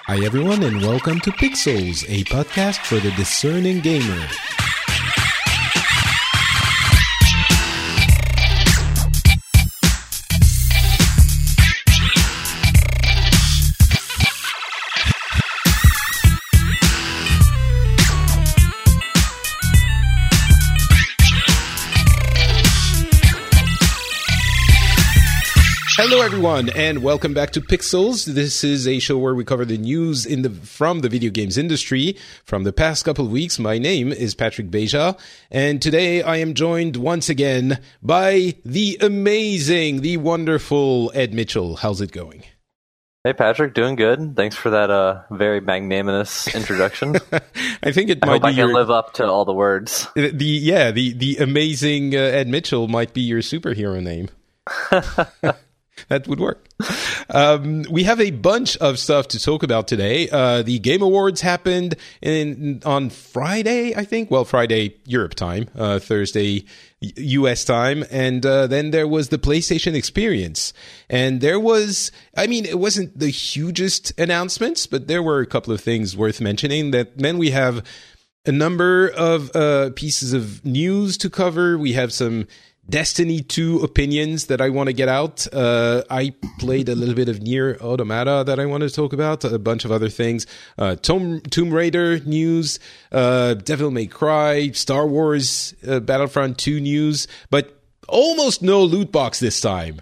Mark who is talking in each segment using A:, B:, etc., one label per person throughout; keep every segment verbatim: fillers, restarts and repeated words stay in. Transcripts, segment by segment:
A: Hi everyone and welcome to Pixels, a podcast for the discerning gamer. Hello everyone and welcome back to Pixels. This is a show where we cover the news in the from the video games industry from the past couple of weeks. My name is Patrick Beja and today I am joined once again by the amazing, the wonderful Ed Mitchell. How's it going?
B: Hey Patrick, doing good. Thanks for that uh, very magnanimous introduction.
A: I think it
B: I
A: might
B: hope
A: be
B: I can
A: your,
B: live up to all the words.
A: The yeah, the the amazing uh, Ed Mitchell might be your superhero name. That would work. Um, we have a bunch of stuff to talk about today. Uh, the Game Awards happened in, on Friday, I think. Well, Friday, Europe time, uh, Thursday, U S time. And uh, then there was the PlayStation Experience. And there was, I mean, it wasn't the hugest announcements, but there were a couple of things worth mentioning. That then we have a number of uh, pieces of news to cover. We have some Destiny two opinions that I want to get out. Uh, I played a little bit of Nier Automata that I want to talk about, a bunch of other things. Uh, Tomb, Tomb Raider news, uh, Devil May Cry, Star Wars, uh, Battlefront two news, but almost no loot box this time.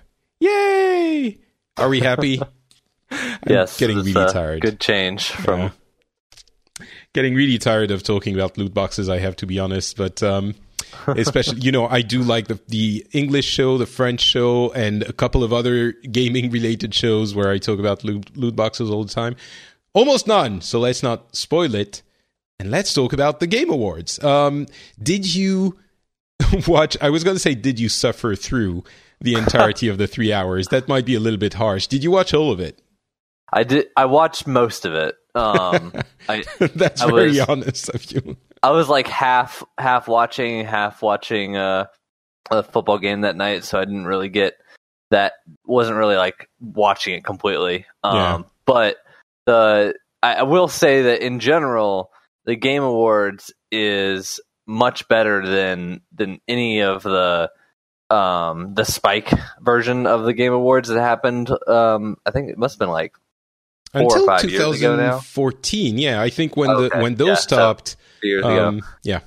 A: Yay! Are we happy? I'm
B: yes,
A: getting really
B: uh,
A: tired.
B: Good change from...
A: Yeah. Getting really tired of talking about loot boxes, I have to be honest, but... Um, especially, you know, I do like the the English show, the French show, and a couple of other gaming related shows where I talk about loot, loot boxes all the time. Almost none, so let's not spoil it. And let's talk about the Game Awards. Um, did you watch, I was going to say, did you suffer through the entirety of the three hours? That might be a little bit harsh. Did you watch all of it?
B: I did. I watched most of it. Um, I,
A: That's
B: I
A: very
B: was,
A: honest of you.
B: I was like half half watching, half watching uh, a football game that night, so I didn't really get that. Wasn't really like watching it completely. Um,
A: Yeah.
B: But the I, I will say that in general, the Game Awards is much better than than any of the um, the Spike version of the Game Awards that happened. Um, I think it must have been like four
A: Until
B: or five years ago now.
A: twenty fourteen, yeah. I think when
B: Okay.
A: the when those
B: Yeah, so-
A: stopped,
B: Years
A: um,
B: ago.
A: yeah.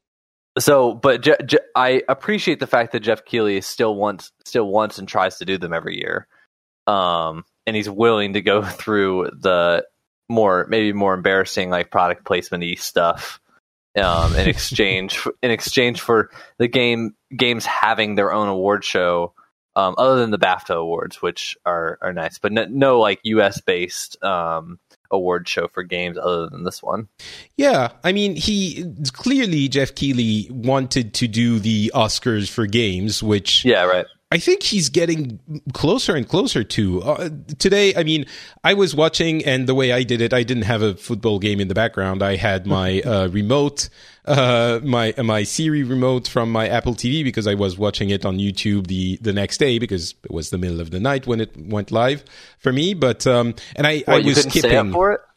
B: So, but Je- Je- I appreciate the fact that Jeff Keighley still wants, still wants, and tries to do them every year. Um, and he's willing to go through the more, maybe more embarrassing, like product placement-y stuff, um, in exchange in exchange for the game games having their own award show, um, other than the BAFTA awards, which are are nice, but no, no like U S based um, award show for games other than this one.
A: Yeah, I mean, he clearly Jeff Keighley wanted to do the Oscars for games, which
B: Yeah, right.
A: I think he's getting closer and closer to. Uh, today, I mean, I was watching, and the way I did it, I didn't have a football game in the background. I had my uh, remote, uh, my my Siri remote from my Apple T V because I was watching it on YouTube the, the next day because it was the middle of the night when it went live for me. But um, and I,
B: Well,
A: I
B: you
A: was
B: couldn't
A: skipping.
B: stay up for it?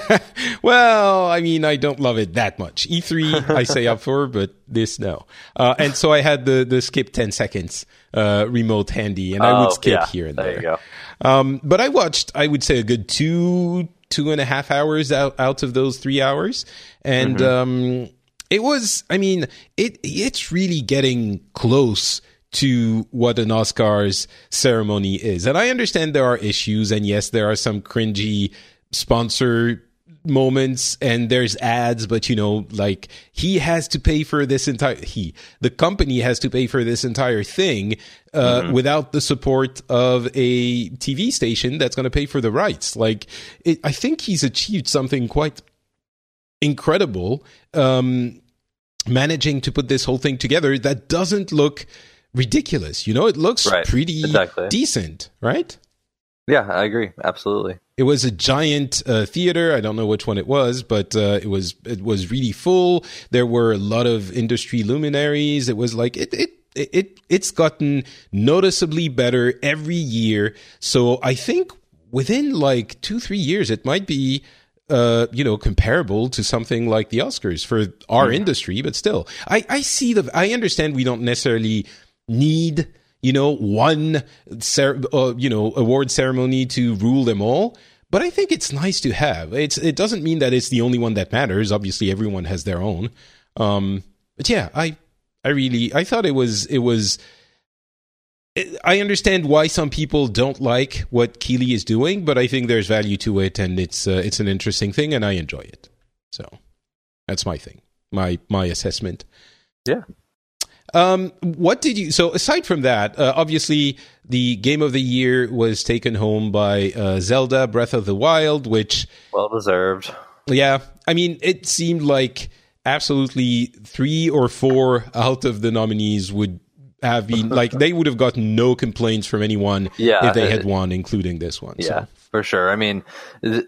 A: Well, I mean, I don't love it that much. E three, I say up for, but this, no. Uh, and so I had the, the skip ten seconds uh, remote handy, and I would
B: Oh,
A: skip
B: yeah,
A: here and
B: there
A: there.
B: you go.
A: Um, but I watched, I would say, a good two, two and a half hours out, out of those three hours. And
B: Mm-hmm.
A: um, it was, I mean, it it's really getting close to what an Oscars ceremony is. And I understand there are issues, and yes, there are some cringy sponsor moments and there's ads, but you know, like he has to pay for this entire he the company has to pay for this entire thing uh mm-hmm. without the support of a T V station that's going to pay for the rights. Like it, I think he's achieved something quite incredible, um managing to put this whole thing together that doesn't look ridiculous. You know, it looks
B: Right.
A: pretty
B: Exactly.
A: decent, right?
B: Yeah, I agree. Absolutely.
A: It was a giant uh, theater. I don't know which one it was, but uh, it was it was really full. There were a lot of industry luminaries. It was like it it it it's gotten noticeably better every year. So I think within like two three years, it might be uh, you know, comparable to something like the Oscars for our
B: Mm.
A: industry, but still, I, I see the, I understand we don't necessarily need, you know, one, cer- uh, you know, award ceremony to rule them all. But I think it's nice to have. It's, it doesn't mean that it's the only one that matters. Obviously, everyone has their own. Um, but yeah, I, I really, I thought it was, it was, I understand why some people don't like what Keighley is doing, but I think there's value to it, and it's uh, it's an interesting thing, and I enjoy it. So that's my thing, my my assessment.
B: Yeah.
A: Um, what did you? So aside from that, uh, obviously the game of the year was taken home by uh, Zelda: Breath of the Wild, which
B: well deserved.
A: Yeah, I mean, it seemed like absolutely three or four out of the nominees would have been like they would have gotten no complaints from anyone
B: yeah,
A: if they
B: it,
A: had won, including this one.
B: Yeah,
A: so.
B: for sure. I mean, th-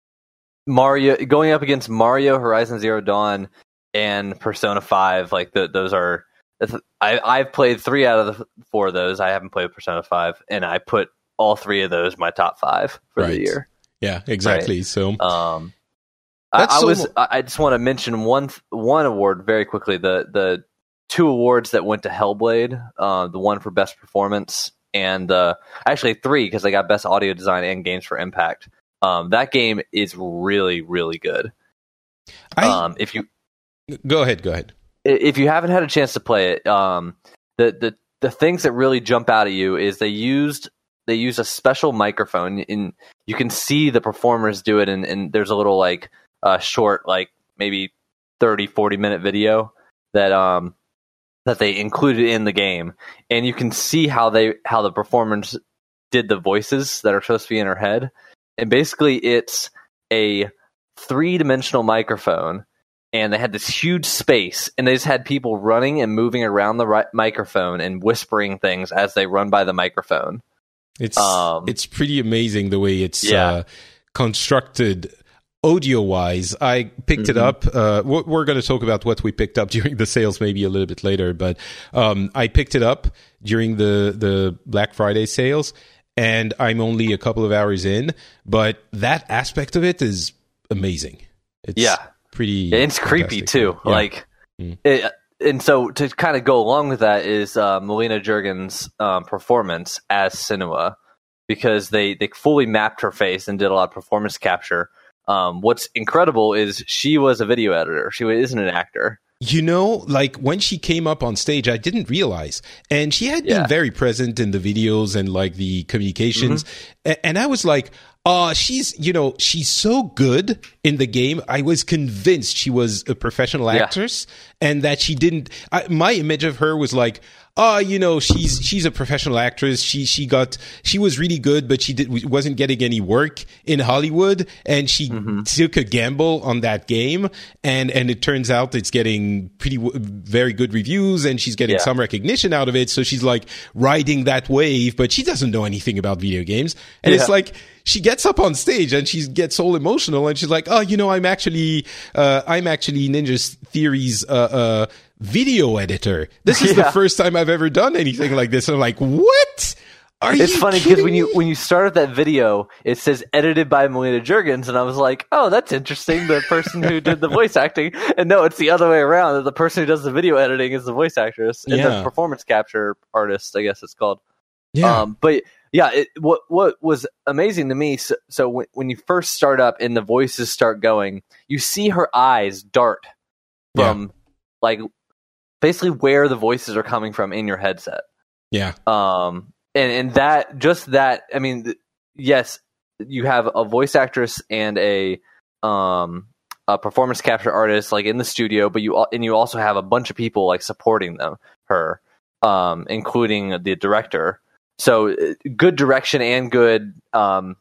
B: Mario going up against Mario, Horizon Zero Dawn, and Persona Five. Like the, those are, I, I've played three out of the four of those. I haven't played Persona Five, and I put all three of those in my top five for
A: right.
B: the year.
A: Yeah, exactly.
B: Right.
A: So,
B: um, I, I
A: so
B: was.
A: mo-
B: I just want to mention one one award very quickly. The the two awards that went to Hellblade, uh, the one for best performance, and uh, actually three because they got best audio design and games for impact. Um, that game is really, really good.
A: I,
B: Um, if you
A: go ahead, go ahead.
B: if you haven't had a chance to play it, um, the the the things that really jump out at you is they used they used a special microphone, and you can see the performers do it. And, and there's a little like uh, short, like maybe thirty, forty minute video that um. that they included in the game, and you can see how they how the performers did the voices that are supposed to be in her head. And basically it's a three-dimensional microphone, and they had this huge space, and they just had people running and moving around the ri- microphone and whispering things as they run by the microphone.
A: It's
B: Um,
A: it's pretty amazing the way it's
B: Yeah.
A: uh, constructed. Audio-wise, I picked it
B: Mhm.
A: up. Uh, we're we're going to talk about what we picked up during the sales maybe a little bit later, but um, I picked it up during the, the Black Friday sales, and I'm only a couple of hours in, but that aspect of it is amazing. It's
B: Yeah.
A: pretty...
B: And it's creepy
A: fantastic.
B: too.
A: Yeah.
B: Like,
A: Mm.
B: it, and so to kind of go along with that is uh, Melina Juergen's um, performance as Senua, because they they fully mapped her face and did a lot of performance capture. Um, what's incredible is she was a video editor. She isn't an actor.
A: You know, like when she came up on stage, I didn't realize. And she had
B: Yeah.
A: been very present in the videos and like the communications.
B: Mm-hmm.
A: A- and I was like, uh, she's, you know, she's so good in the game. I was convinced she was a professional
B: Yeah.
A: actress and that she didn't, I, my image of her was like, oh, you know, she's she's a professional actress. She she got she was really good, but she did wasn't getting any work in Hollywood, and she
B: Mm-hmm.
A: took a gamble on that game, and and it turns out it's getting pretty w- very good reviews, and she's getting
B: Yeah.
A: some recognition out of it. So she's like riding that wave, but she doesn't know anything about video games, and it's
B: Yeah.
A: like she gets up on stage and she gets all emotional, and she's like, oh, you know, I'm actually uh, I'm actually Ninja Theory's uh, uh, video editor. This is
B: Yeah.
A: the first time I've ever done anything like this. And I'm like, what? Are
B: It's
A: you
B: funny because
A: kidding
B: when you
A: me?
B: when you started that video, it says edited by Melina Juergens, and I was like, oh, that's interesting. The person who did the voice acting, and no, it's the other way around. The person who does the video editing is the voice actress and
A: Yeah.
B: the performance capture artist, I guess it's called.
A: Yeah.
B: Um, but yeah, it, what what was amazing to me. So, so when when you first start up and the voices start going, you see her eyes dart from like basically where the voices are coming from in your headset.
A: yeah.
B: Um, and and that just that. I mean, th- yes, you have a voice actress and a um a performance capture artist like in the studio, but you al- and you also have a bunch of people like supporting them her, um, including the director. So uh, good direction and good um,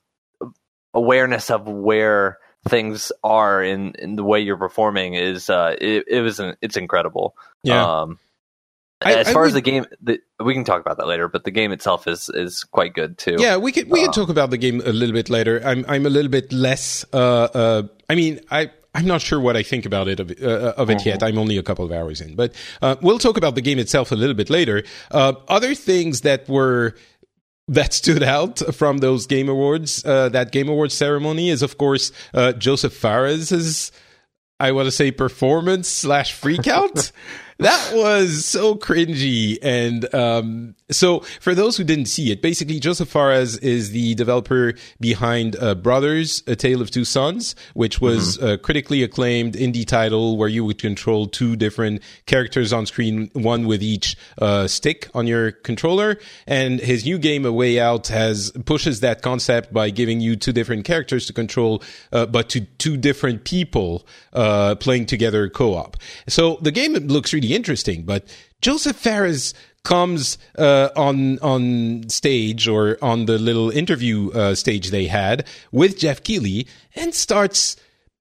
B: awareness of where things are in, in the way you're performing is uh, it, it was an, it's incredible.
A: Yeah.
B: Um,
A: I-
B: as
A: I
B: far as
A: would-
B: the game, the, we can talk about that later. But the game itself is is quite good too.
A: Yeah, we could we can
B: Uh,
A: talk about the game a little bit later. I'm I'm a little bit less. Uh, uh, I mean, I I'm not sure what I think about it of, uh, of it
B: Mm-hmm.
A: yet. I'm only a couple of hours in, but uh, we'll talk about the game itself a little bit later. Uh, other things that were that stood out from those Game Awards, uh, that Game Awards ceremony, is of course uh, Joseph Fares's, I want to say, performance slash freakout. That was so cringy. And um, so for those who didn't see it, basically Joseph Fares is the developer behind uh, Brothers, A Tale of Two Sons, which was mm-hmm. a critically acclaimed indie title where you would control two different characters on screen, one with each uh, stick on your controller. And his new game, A Way Out, has pushes that concept by giving you two different characters to control, uh, but to two different people uh, playing together co-op. So the game looks really interesting, but Joseph Fares comes uh, on on stage or on the little interview uh, stage they had with Jeff Keighley and starts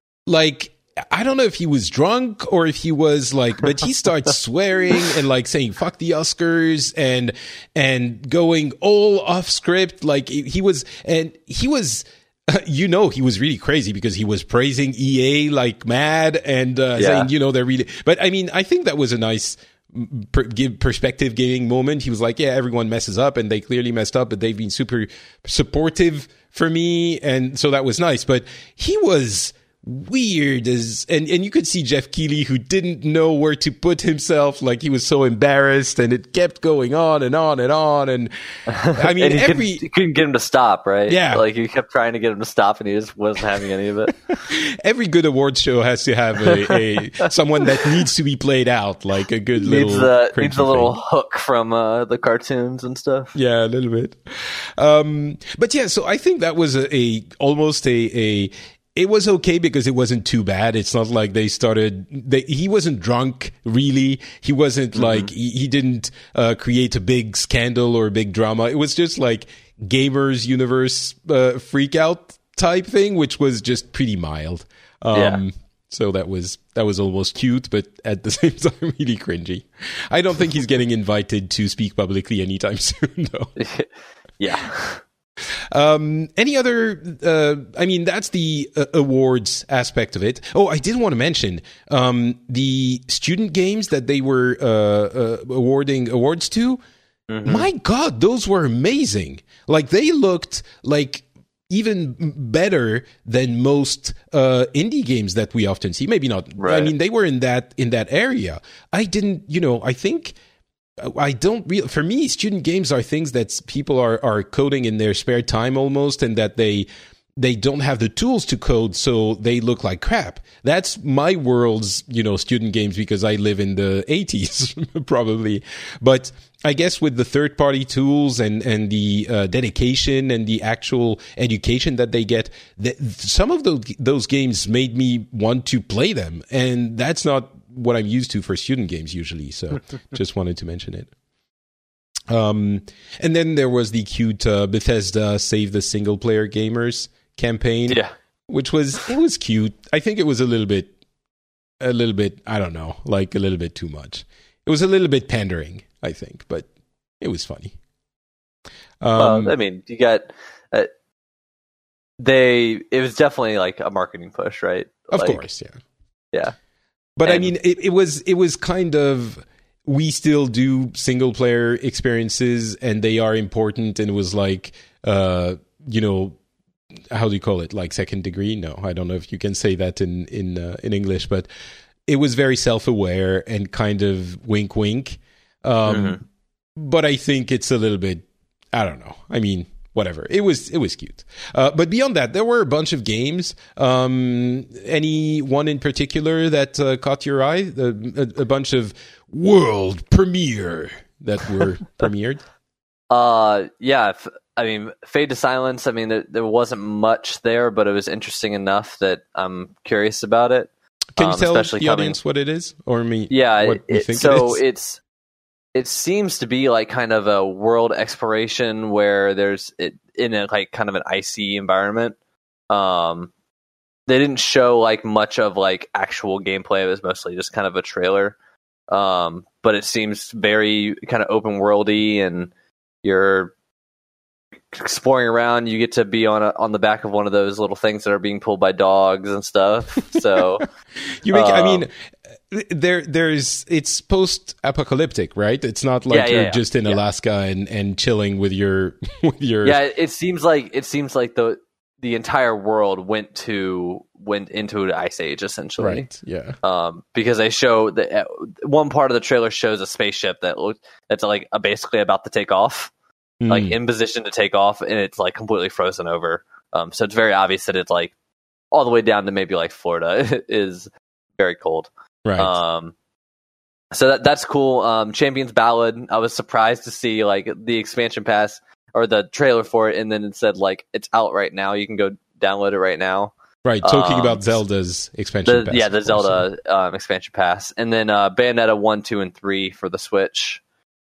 A: like, I don't know if he was drunk or if he was like, but he starts swearing and like saying fuck the Oscars and and going all off script. Like he was, and he was, you know, he was really crazy because he was praising E A like mad and uh, yeah. saying, you know, they're really. But I mean, I think that was a nice per- give perspective giving moment. He was like, yeah, everyone messes up and they clearly messed up, but they've been super supportive for me, and so that was nice. But he was weird as and and you could see Jeff Keighley, who didn't know where to put himself, like he was so embarrassed, and it kept going on and on and on. And I mean,
B: and he
A: every
B: couldn't, you couldn't get him to stop, right?
A: Yeah,
B: like you kept trying to get him to stop, and he just wasn't having any of it.
A: Every good awards show has to have a, a someone that needs to be played out, like a good
B: needs
A: little
B: a, needs a little
A: thing.
B: hook from uh, the cartoons and stuff.
A: Yeah, a little bit. Um, but yeah, so I think that was a, a almost a a. It was okay because it wasn't too bad. It's not like they started. They, he wasn't drunk, really. He wasn't mm-hmm. like he, he didn't uh, create a big scandal or a big drama. It was just like gamers universe uh, freak out type thing, which was just pretty mild. Um, yeah. So that was that was almost cute, but at the same time really cringy. I don't think he's getting invited to speak publicly anytime soon, though.
B: Yeah.
A: Um, any other, uh, I mean, that's the uh, awards aspect of it. Oh, I did want to mention, um, the student games that they were, uh, uh awarding awards to. Mm-hmm. My God, those were amazing. Like they looked like even better than most, uh, indie games that we often see. Maybe not. Right. I mean, they were in that, in that area. I didn't, you know, I think, I don't really, for me, student games are things that people are, are coding in their spare time almost, and that they, they don't have the tools to code, so they look like crap. That's my world's, you know, student games, because I live in the eighties, probably. But I guess with the third party tools and, and the uh, dedication and the actual education that they get, the, some of those, those games made me want to play them. And that's not what I'm used to for student games usually. So just wanted to mention it. Um, and then there was the cute uh, Bethesda Save the Single Player Gamers campaign,
B: yeah,
A: which was, it was cute. I think it was a little bit, a little bit, I don't know, like a little bit too much. It was a little bit pandering, I think, but it was funny.
B: Um, well, I mean, you got, uh, they, it was definitely like a marketing push, right?
A: Of
B: like,
A: course, yeah.
B: Yeah.
A: But
B: and,
A: I mean, it, it was it was kind of, we still do single player experiences and they are important. And it was like, uh, you know, how do you call it? Like second degree? No, I don't know if you can say that in in uh, in English, but it was very self aware and kind of wink wink. Um, mm-hmm. But I think it's a little bit, I don't know. I mean, whatever. It was it was cute. Uh, but beyond that, there were a bunch of games. Um, any one in particular that uh, caught your eye? A, a, a bunch of world premiere that were premiered?
B: Uh, yeah. F- I mean, Fade to Silence, I mean, there, there wasn't much there, but it was interesting enough that I'm curious about it.
A: Can you
B: um,
A: tell the
B: coming...
A: audience what it is? Or me?
B: Yeah,
A: what
B: it,
A: you think
B: so
A: it is?
B: it's it seems to be like kind of a world exploration where there's it in a like kind of an icy environment. Um, they didn't show like much of like actual gameplay. It was mostly just kind of a trailer. Um, but it seems very kind of open worldy, and you're exploring around. You get to be on a, on the back of one of those little things that are being pulled by dogs and stuff. So
A: you make. Um, I mean, there there's it's post-apocalyptic, right? It's not like
B: yeah, yeah,
A: you're
B: yeah.
A: just in
B: yeah.
A: Alaska and, and chilling with your with your.
B: Yeah, it seems like it seems like the the entire world went to went into an ice age essentially.
A: Right. Yeah.
B: Um, because they show that one part of the trailer shows a spaceship that looks that's like uh, basically about to take off. Like in position to take off, and it's like completely frozen over. Um, so it's very obvious that it's like all the way down to maybe like Florida is very cold.
A: Right.
B: Um, so that that's cool. Um, Champions Ballad. I was surprised to see like the expansion pass or the trailer for it, and then it said like it's out right now. You can go download it right now.
A: Right. Talking
B: um,
A: about Zelda's expansion
B: the,
A: pass.
B: Yeah, the Zelda um, expansion pass, and then uh, Bayonetta one, two, and three for the Switch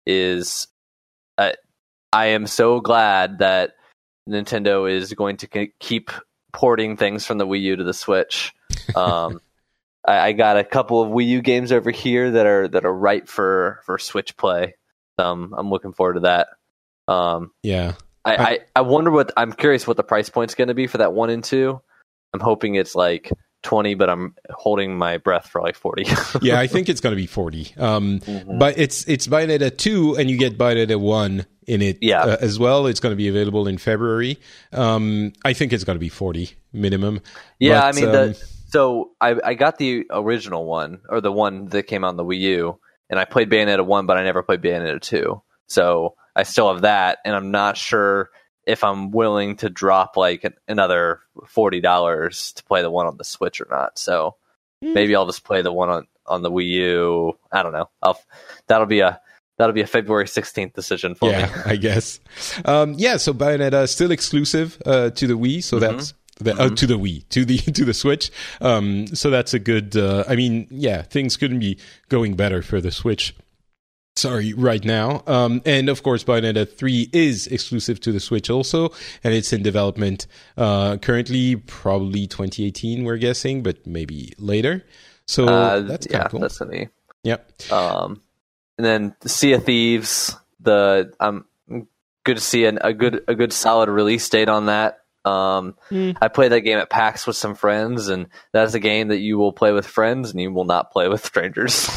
B: is. Uh, I am so glad that Nintendo is going to k- keep porting things from the Wii U to the Switch. Um, I, I got a couple of Wii U games over here that are that are right for, for Switch play. Um, I'm looking forward to that. Um,
A: yeah,
B: I, I, I wonder what I'm curious what the price point's going to be for that one and two. I'm hoping it's like twenty, but I'm holding my breath for like forty.
A: Yeah, I think it's going to be forty. Um,
B: mm-hmm.
A: But it's it's Bayonetta two, and you get Bayonetta one in it
B: yeah.
A: uh, as well. It's going to be available in February. Um, I think it's going to be forty minimum.
B: Yeah,
A: but,
B: I mean,
A: um,
B: the, so I, I got the original one, or the one that came on the Wii U, and I played Bayonetta one, but I never played Bayonetta two. So I still have that, and I'm not sure if I'm willing to drop like another forty dollars to play the one on the Switch or not. So mm. maybe I'll just play the one on, on the Wii U. I don't know. I'll, that'll be a that'll be a February sixteenth decision for
A: yeah,
B: me.
A: I guess. Um, yeah, so Bayonetta is still exclusive uh, to the Wii, so mm-hmm. that's the, mm-hmm. uh, to the Wii, to the to the Switch. Um, so that's a good. Uh, I mean, yeah, things couldn't be going better for the Switch. Sorry, right now. Um, and of course, Bayonetta three is exclusive to the Switch also, and it's in development uh, currently, probably twenty eighteen, we're guessing, but maybe later. So
B: uh,
A: that's kind of
B: yeah,
A: cool.
B: That's me.
A: Yep.
B: Um, and then Sea of Thieves. The I'm um, good to see an, a good a good solid release date on that. Um, mm. I played that game at PAX with some friends, and that's a game that you will play with friends and you will not play with strangers.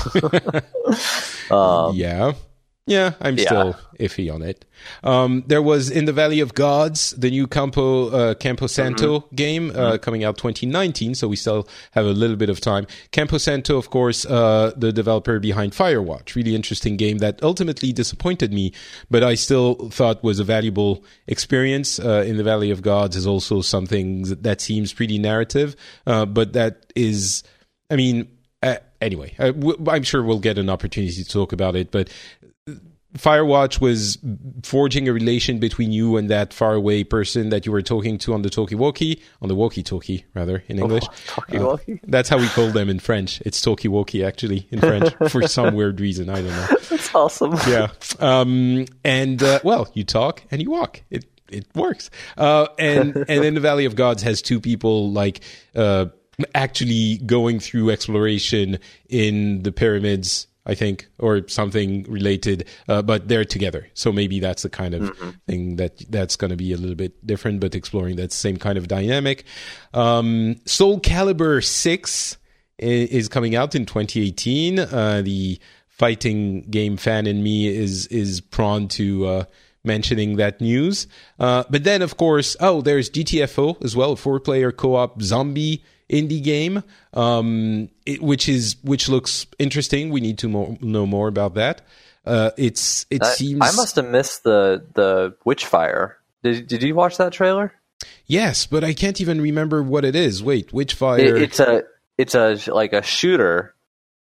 A: um, yeah. Yeah, I'm
B: yeah.
A: still iffy on it. Um, there was In the Valley of Gods, the new Campo uh, Campo Santo mm-hmm. game uh, mm-hmm. coming out twenty nineteen, so we still have a little bit of time. Campo Santo, of course, uh, the developer behind Firewatch. Really interesting game that ultimately disappointed me, but I still thought was a valuable experience. Uh, In the Valley of Gods is also something that seems pretty narrative, uh, but that is, I mean, uh, anyway, uh, w- I'm sure we'll get an opportunity to talk about it, but Firewatch was forging a relation between you and that faraway person that you were talking to on the talkie-walkie, on the walkie-talkie, rather, in English.
B: Oh, talkie-walkie?
A: Uh, that's how we call them in French. It's talkie-walkie, actually, in French, for some weird reason. I don't know.
B: That's awesome.
A: Yeah. Um, and, uh, well, you talk and you walk. It it works. Uh, and, and then the Valley of Gods has two people, like, uh, actually going through exploration in the pyramids, I think, or something related, uh, but they're together. So maybe that's the kind of mm-hmm. thing that that's going to be a little bit different, but exploring that same kind of dynamic. Um, Soul Calibur six is coming out in twenty eighteen. Uh, the fighting game fan in me is is prone to uh, mentioning that news. Uh, but then, of course, oh, there's G T F O as well, a four-player co-op zombie indie game, um, it, which is which looks interesting. We need to more, know more about that. Uh, it's it
B: I,
A: seems
B: I must have missed the the Witchfire. Did Did you watch that trailer?
A: Yes, but I can't even remember what it is. Wait, Witchfire.
B: It, it's a it's a like a shooter,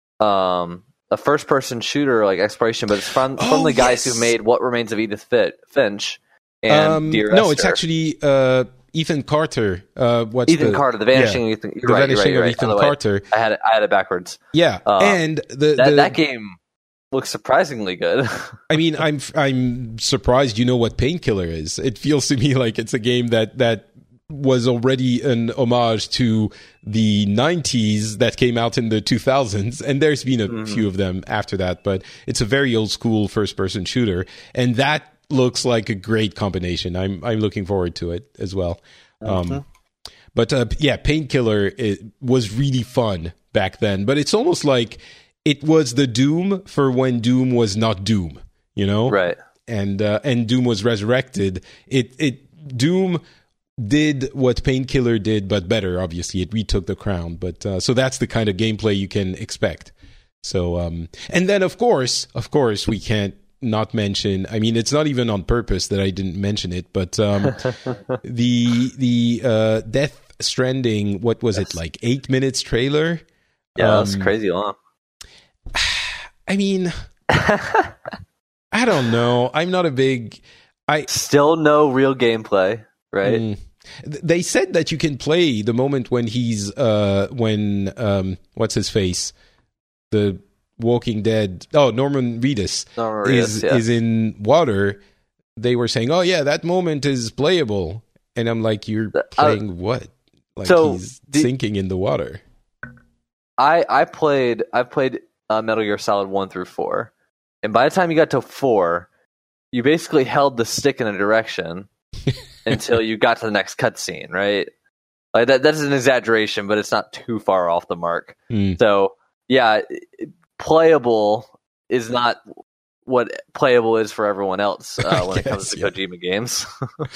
B: um, a first person shooter like exploration, but it's from from
A: oh,
B: the guys
A: yes.
B: who made What Remains of Edith Fit, Finch and
A: um,
B: Dear
A: No,
B: Esther.
A: it's actually. Uh, Ethan Carter. Uh, what's
B: Ethan
A: the,
B: Carter, the vanishing
A: yeah,
B: Ethan. You're
A: the
B: right,
A: vanishing
B: you're right,
A: of
B: you're
A: Ethan
B: right.
A: Carter.
B: I had it. I had it backwards.
A: Yeah,
B: um,
A: and the
B: that,
A: the,
B: that game looks surprisingly good.
A: I mean, I'm I'm surprised you know what Painkiller is. It feels to me like it's a game that that was already an homage to the nineties that came out in the two thousands, and there's been a mm-hmm. few of them after that. But it's a very old school first person shooter, and that looks like a great combination. I'm I'm looking forward to it as well. Mm-hmm. Um, but uh, yeah, Painkiller it was really fun back then. But it's almost like it was the Doom for when Doom was not Doom, you know?
B: Right.
A: And uh, and Doom was resurrected. It it Doom did what Painkiller did, but better. Obviously, it retook the crown. But uh, so that's the kind of gameplay you can expect. So um, and then of course, of course, we can't not mention. I mean, it's not even on purpose that I didn't mention it, but um, the the uh, Death Stranding. What was yes. it like? Eight minutes trailer.
B: Yeah, um, that's crazy long.
A: I mean, I don't know. I'm not a big. I
B: still no real gameplay, right?
A: Mm, they said that you can play the moment when he's uh when um what's his face, the Walking Dead. Oh, Norman Reedus,
B: Norman Reedus
A: is
B: yeah.
A: is in water. They were saying, "Oh yeah, that moment is playable," and I'm like, "You're playing uh, what? Like
B: so
A: he's
B: the,
A: sinking in the water."
B: I I played I played uh, Metal Gear Solid one through four, and by the time you got to four, you basically held the stick in a direction until you got to the next cutscene, right? Like that that's an exaggeration, but it's not too far off the mark.
A: Mm.
B: So yeah, playable is not what playable is for everyone else uh, when guess, it comes to yeah. Kojima games.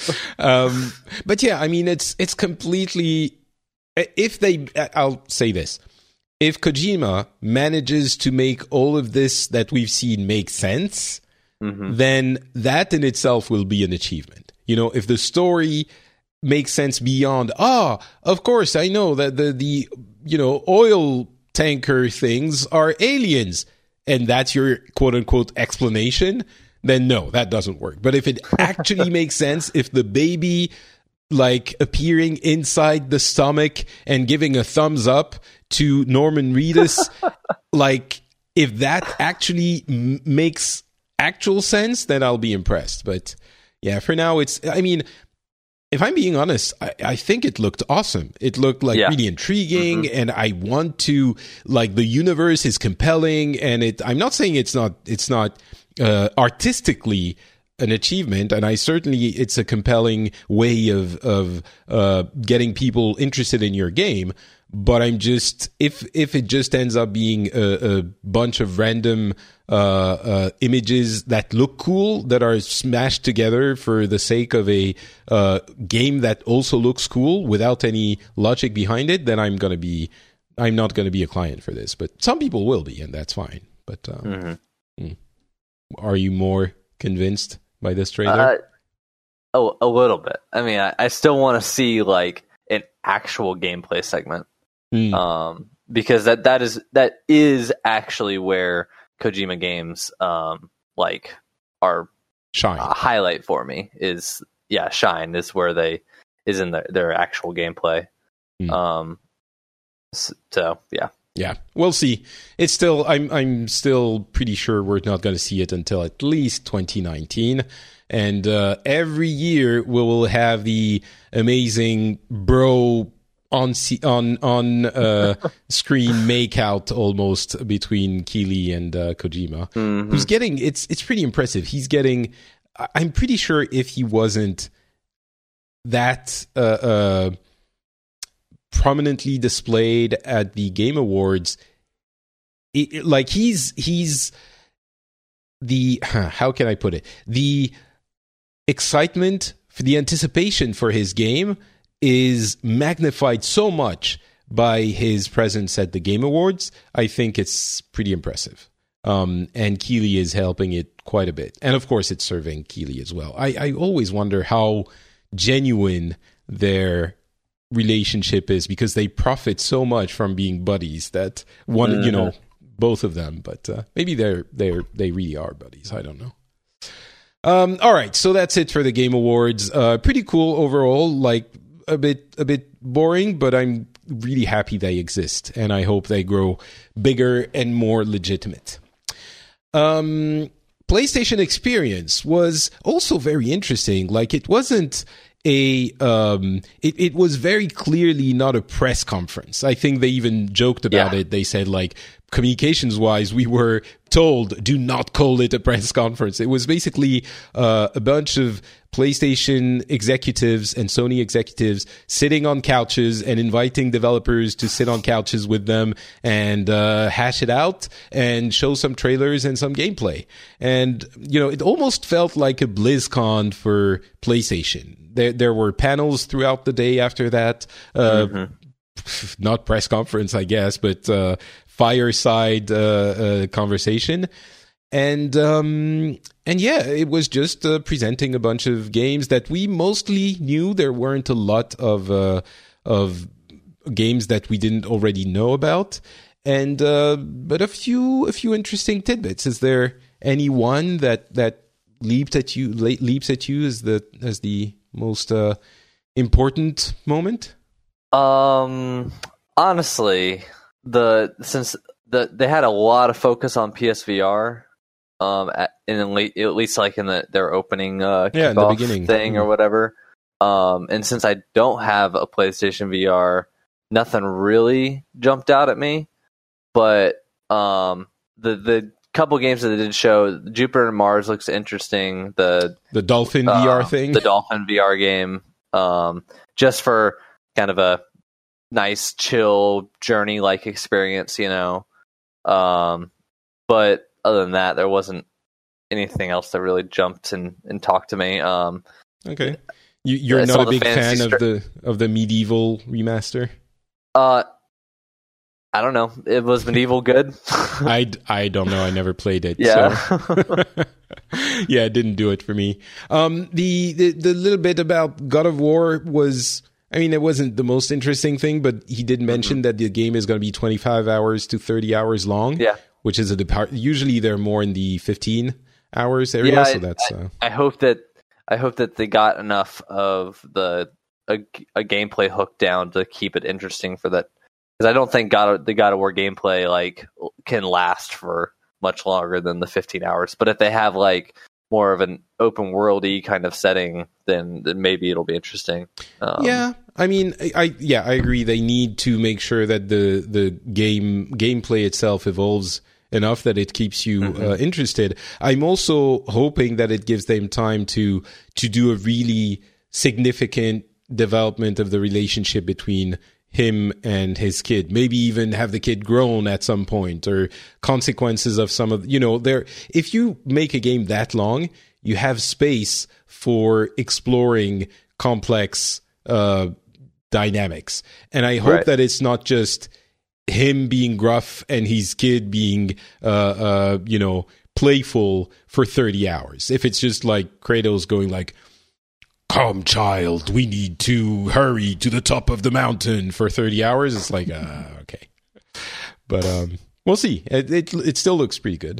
A: um, but yeah, I mean, it's it's completely. If they, I'll say this: if Kojima manages to make all of this that we've seen make sense, mm-hmm. then that in itself will be an achievement. You know, if the story makes sense beyond, ah, oh, of course, I know that the the you know oil tanker things are aliens, and that's your quote unquote explanation, then no, that doesn't work. But if it actually makes sense, if the baby like appearing inside the stomach and giving a thumbs up to Norman Reedus, like if that actually m- makes actual sense, then I'll be impressed. But yeah, for now, it's, I mean, if I'm being honest, I, I think it looked awesome. It looked like yeah. really intriguing, mm-hmm. and I want to, like, the universe is compelling, and it, I'm not saying it's not, it's not uh, artistically an achievement, and I certainly, it's a compelling way of, of uh, getting people interested in your game. But I'm just, if if it just ends up being a, a bunch of random uh, uh, images that look cool, that are smashed together for the sake of a uh, game that also looks cool without any logic behind it, then I'm gonna be, I'm not gonna be a client for this. But some people will be, and that's fine. But um, mm-hmm. Are you more convinced by this trailer?
B: Uh, oh, a little bit. I mean, I, I still want to see like an actual gameplay segment. Mm. Um, because that, that is that is actually where Kojima games um like are
A: shine.
B: A highlight for me is yeah shine is where they is in the, their actual gameplay. Mm. Um, so yeah,
A: yeah, we'll see. It's still I'm I'm still pretty sure we're not going to see it until at least twenty nineteen. And uh, every year we will have the amazing bro on on on uh, screen makeout almost between Keighley and uh, Kojima, mm-hmm. who's getting it's it's pretty impressive. He's getting. I'm pretty sure if he wasn't that uh, uh, prominently displayed at the Game Awards, it, it, like he's he's the how can I put it the excitement for the anticipation for his game is magnified so much by his presence at the Game Awards. I think it's pretty impressive. Um, and Keighley is helping it quite a bit. And of course, it's serving Keighley as well. I, I always wonder how genuine their relationship is, because they profit so much from being buddies that one, mm-hmm. you know, both of them. But uh, maybe they're they're they really are buddies. I don't know. Um, all right, so that's it for the Game Awards. Uh, pretty cool overall. Like a bit a bit boring, but I'm really happy they exist, and I hope they grow bigger and more legitimate. Um, PlayStation Experience was also very interesting. Like it wasn't a um, it, it was very clearly not a press conference. I think they even joked about yeah. it. They said like communications wise, we were told, do not call it a press conference. It was basically uh, a bunch of PlayStation executives and Sony executives sitting on couches and inviting developers to sit on couches with them and uh, hash it out and show some trailers and some gameplay. And, you know, it almost felt like a BlizzCon for PlayStation. There, there were panels throughout the day after that. Uh, mm-hmm. Not press conference, I guess, but uh, fireside uh, uh, conversation. And um, and yeah, it was just uh, presenting a bunch of games that we mostly knew. There weren't a lot of uh, of games that we didn't already know about, and uh, but a few a few interesting tidbits. Is there any one that that leaped at you leaps at you as the as the most uh, important moment?
B: Um, honestly, the since the they had a lot of focus on P S V R, um, at, in late, at least like in the their opening uh
A: yeah, in the beginning
B: thing mm. or whatever. Um, and since I don't have a PlayStation V R, nothing really jumped out at me. But um, the the couple games that they did show, Jupiter and Mars looks interesting. The
A: the Dolphin uh, V R thing,
B: the Dolphin V R game, um, just for kind of a nice, chill, journey-like experience, you know. Um, but other than that, there wasn't anything else that really jumped and, and talked to me. Um,
A: okay, you, you're not a big fan of the of the Medieval remaster?
B: Uh, I don't know. It was Medieval good?
A: I, I don't know. I never played it.
B: Yeah.
A: So. Yeah, it didn't do it for me. Um, the, the the little bit about God of War was, I mean, it wasn't the most interesting thing, but he did mention mm-hmm. that the game is going to be twenty-five hours to thirty hours long.
B: Yeah.
A: Which is a depart. Usually they're more in the fifteen hours area.
B: Yeah,
A: so that's. Uh...
B: I, I hope that I hope that they got enough of the a, a gameplay hook down to keep it interesting for that. Because I don't think God the God of War gameplay like can last for much longer than the fifteen hours. But if they have like more of an open worldy kind of setting, then, then maybe it'll be interesting. Um,
A: yeah, I mean, I, I yeah I agree. They need to make sure that the the game gameplay itself evolves enough that it keeps you mm-hmm. uh, interested. I'm also hoping that it gives them time to to do a really significant development of the relationship between him and his kid, maybe even have the kid grown at some point, or consequences of some of, you know, there, if you make a game that long, you have space for exploring complex uh, dynamics. And I hope right. that it's not just him being gruff and his kid being, uh, uh, you know, playful for thirty hours. If it's just like Kratos going like, "Come, child, we need to hurry to the top of the mountain" for thirty hours. It's like, uh, okay. But um, we'll see. It, it it still looks pretty good.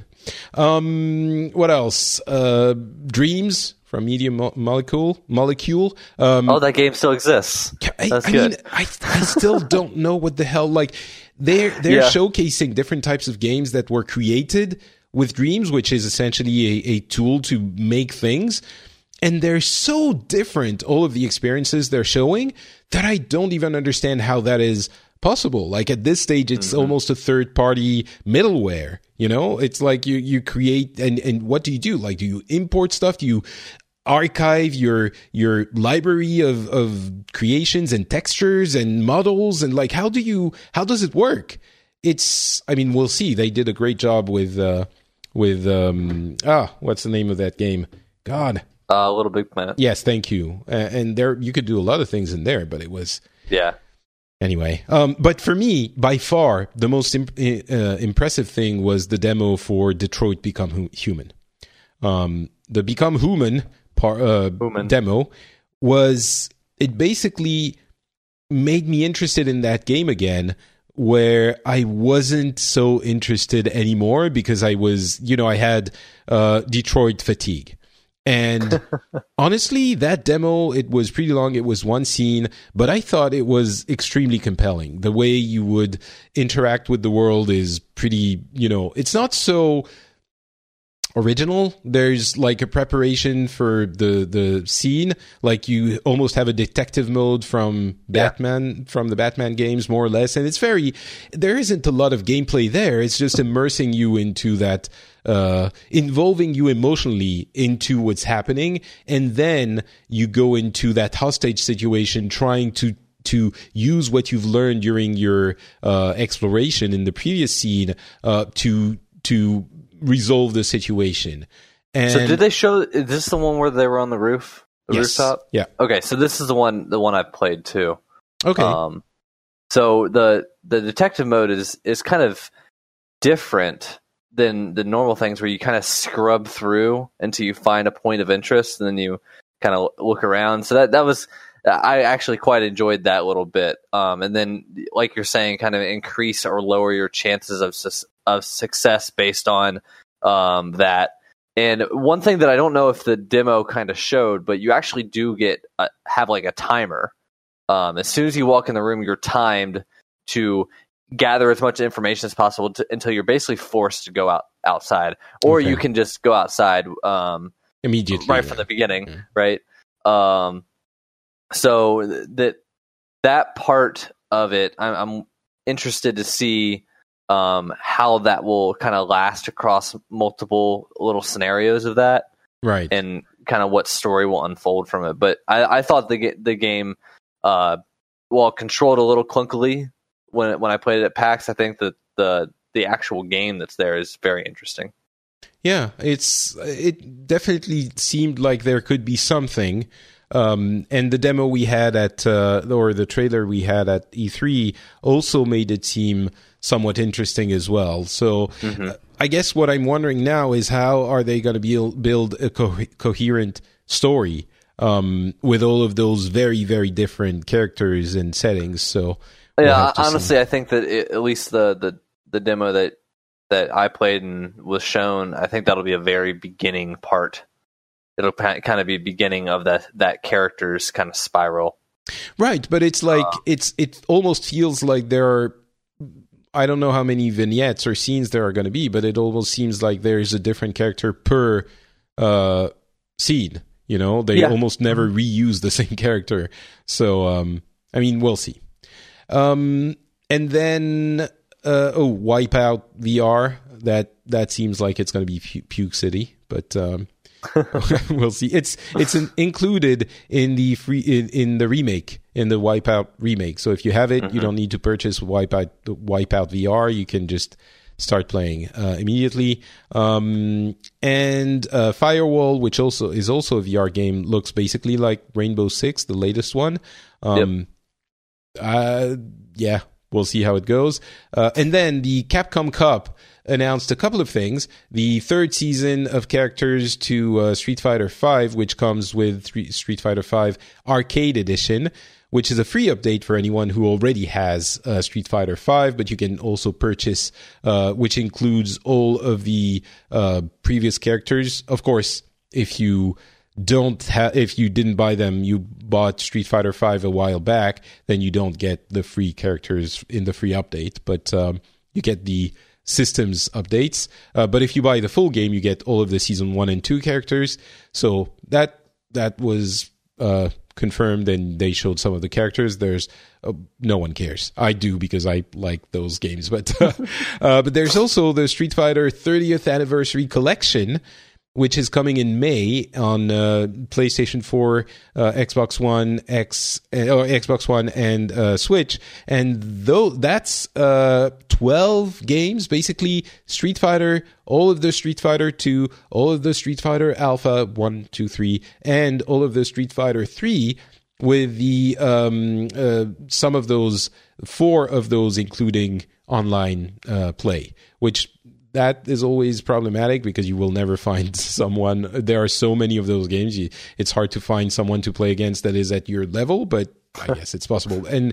A: Um, what else? Uh, Dreams from Media Mo- Molecule. Molecule. Um,
B: oh, that game still exists.
A: I,
B: That's
A: I
B: good.
A: mean, I, I still don't know what the hell. Like, they're, they're yeah. showcasing different types of games that were created with Dreams, which is essentially a, a tool to make things. And they're so different, all of the experiences they're showing, that I don't even understand how that is possible. Like, at this stage, it's mm-hmm. almost a third-party middleware, you know? It's like you, you create, and, and what do you do? Like, do you import stuff? Do you archive your your library of, of creations and textures and models? And, like, how do you, how does it work? It's, I mean, we'll see. They did a great job with, uh, with, um, ah, what's the name of that game? God.
B: Uh, Little Big Planet.
A: Yes, thank you. Uh, and there, you could do a lot of things in there, but it was
B: yeah.
A: Anyway, um, but for me, by far, the most imp- uh, impressive thing was the demo for Detroit Become Hu- Human. Um, the Become Human, par- uh, Human demo was, it basically made me interested in that game again, where I wasn't so interested anymore because I was, you know, I had uh, Detroit fatigue. And honestly, that demo, it was pretty long. It was one scene, but I thought it was extremely compelling. The way you would interact with the world is pretty, you know, it's not so original. There's like a preparation for the the scene. Like you almost have a detective mode from Batman, yeah. from the Batman games, more or less. And it's very, there isn't a lot of gameplay there. It's just immersing you into that, uh, involving you emotionally into what's happening. And then you go into that hostage situation trying to to use what you've learned during your uh, exploration in the previous scene uh, to to resolve the situation. And
B: so did they show, is this the one where they were on the roof? The
A: yes.
B: rooftop?
A: Yeah.
B: Okay, so this is the one the one I've played too.
A: Okay.
B: Um, so the the detective mode is, is kind of different than the normal things where you kind of scrub through until you find a point of interest and then you kind of look around. So that, that was... I actually quite enjoyed that little bit. Um, and then, like you're saying, kind of increase or lower your chances of su- of success based on um, that. And one thing that I don't know if the demo kind of showed, but you actually do get a, have like a timer. Um, as soon as you walk in the room, you're timed to gather as much information as possible to, until you're basically forced to go out outside, or okay. you can just go outside um,
A: immediately
B: right
A: yeah.
B: from the beginning,
A: yeah.
B: right? Um, So that that part of it, I'm, I'm interested to see um, how that will kind of last across multiple little scenarios of that,
A: right?
B: And kind of what story will unfold from it. But I, I thought the the game, uh, well, controlled a little clunkily when when I played it at PAX. I think that the the actual game that's there is very interesting.
A: Yeah, it's it definitely seemed like there could be something. Um, and the demo we had at, uh, or the trailer we had at E three also made it seem somewhat interesting as well. So mm-hmm. uh, I guess what I'm wondering now is how are they going to be, build a co- coherent story um, with all of those very, very different characters and settings. So we'll
B: yeah, honestly, see. I think that it, at least the, the, the demo that, that I played and was shown, I think that'll be a very beginning part. It'll kind of be beginning of that that character's kind of spiral,
A: right? But it's like uh, it's it almost feels like there are, I don't know how many vignettes or scenes there are going to be, but it almost seems like there is a different character per uh, scene. You know, they yeah. almost never reuse the same character. So um, I mean, we'll see. Um, and then uh, oh, Wipeout V R. That that seems like it's going to be Puke City, but. Um, we'll see. It's it's an, included in the free in, in the remake in the Wipeout remake. So if you have it, mm-hmm. you don't need to purchase Wipeout Wipeout V R. You can just start playing uh, immediately. Um, and uh, Firewall, which also is also a V R game, looks basically like Rainbow Six, the latest one. Um, yep. uh, yeah, we'll see how it goes. Uh, and then the Capcom Cup announced a couple of things. The third season of characters to uh, Street Fighter five, which comes with Street Fighter five Arcade Edition, which is a free update for anyone who already has uh, Street Fighter five, but you can also purchase, uh, which includes all of the uh, previous characters. Of course, if you don't have, if you didn't buy them, you bought Street Fighter five a while back, then you don't get the free characters in the free update, but um, you get the systems updates. Uh, but if you buy the full game, you get all of the season one and two characters. So that that was uh, confirmed, and they showed some of the characters. There's uh, no one cares. I do because I like those games. But uh, uh, but there's also the Street Fighter thirtieth Anniversary Collection, which is coming in May on uh, PlayStation four, uh, Xbox One X, or Xbox One and uh, Switch. And though that's uh, twelve games, basically Street Fighter, all of the Street Fighter two, all of the Street Fighter Alpha one, two, three, and all of the Street Fighter three, with the um, uh, some of those, four of those including online uh, play, which that is always problematic because you will never find someone. There are so many of those games. You, it's hard to find someone to play against that is at your level, but I guess it's possible. And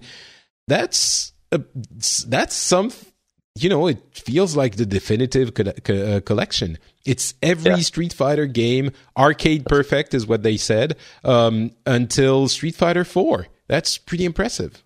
A: that's a, that's some, you know, it feels like the definitive co- co- uh, collection. It's every yeah. Street Fighter game, arcade perfect is what they said, um, until Street Fighter four. That's pretty impressive.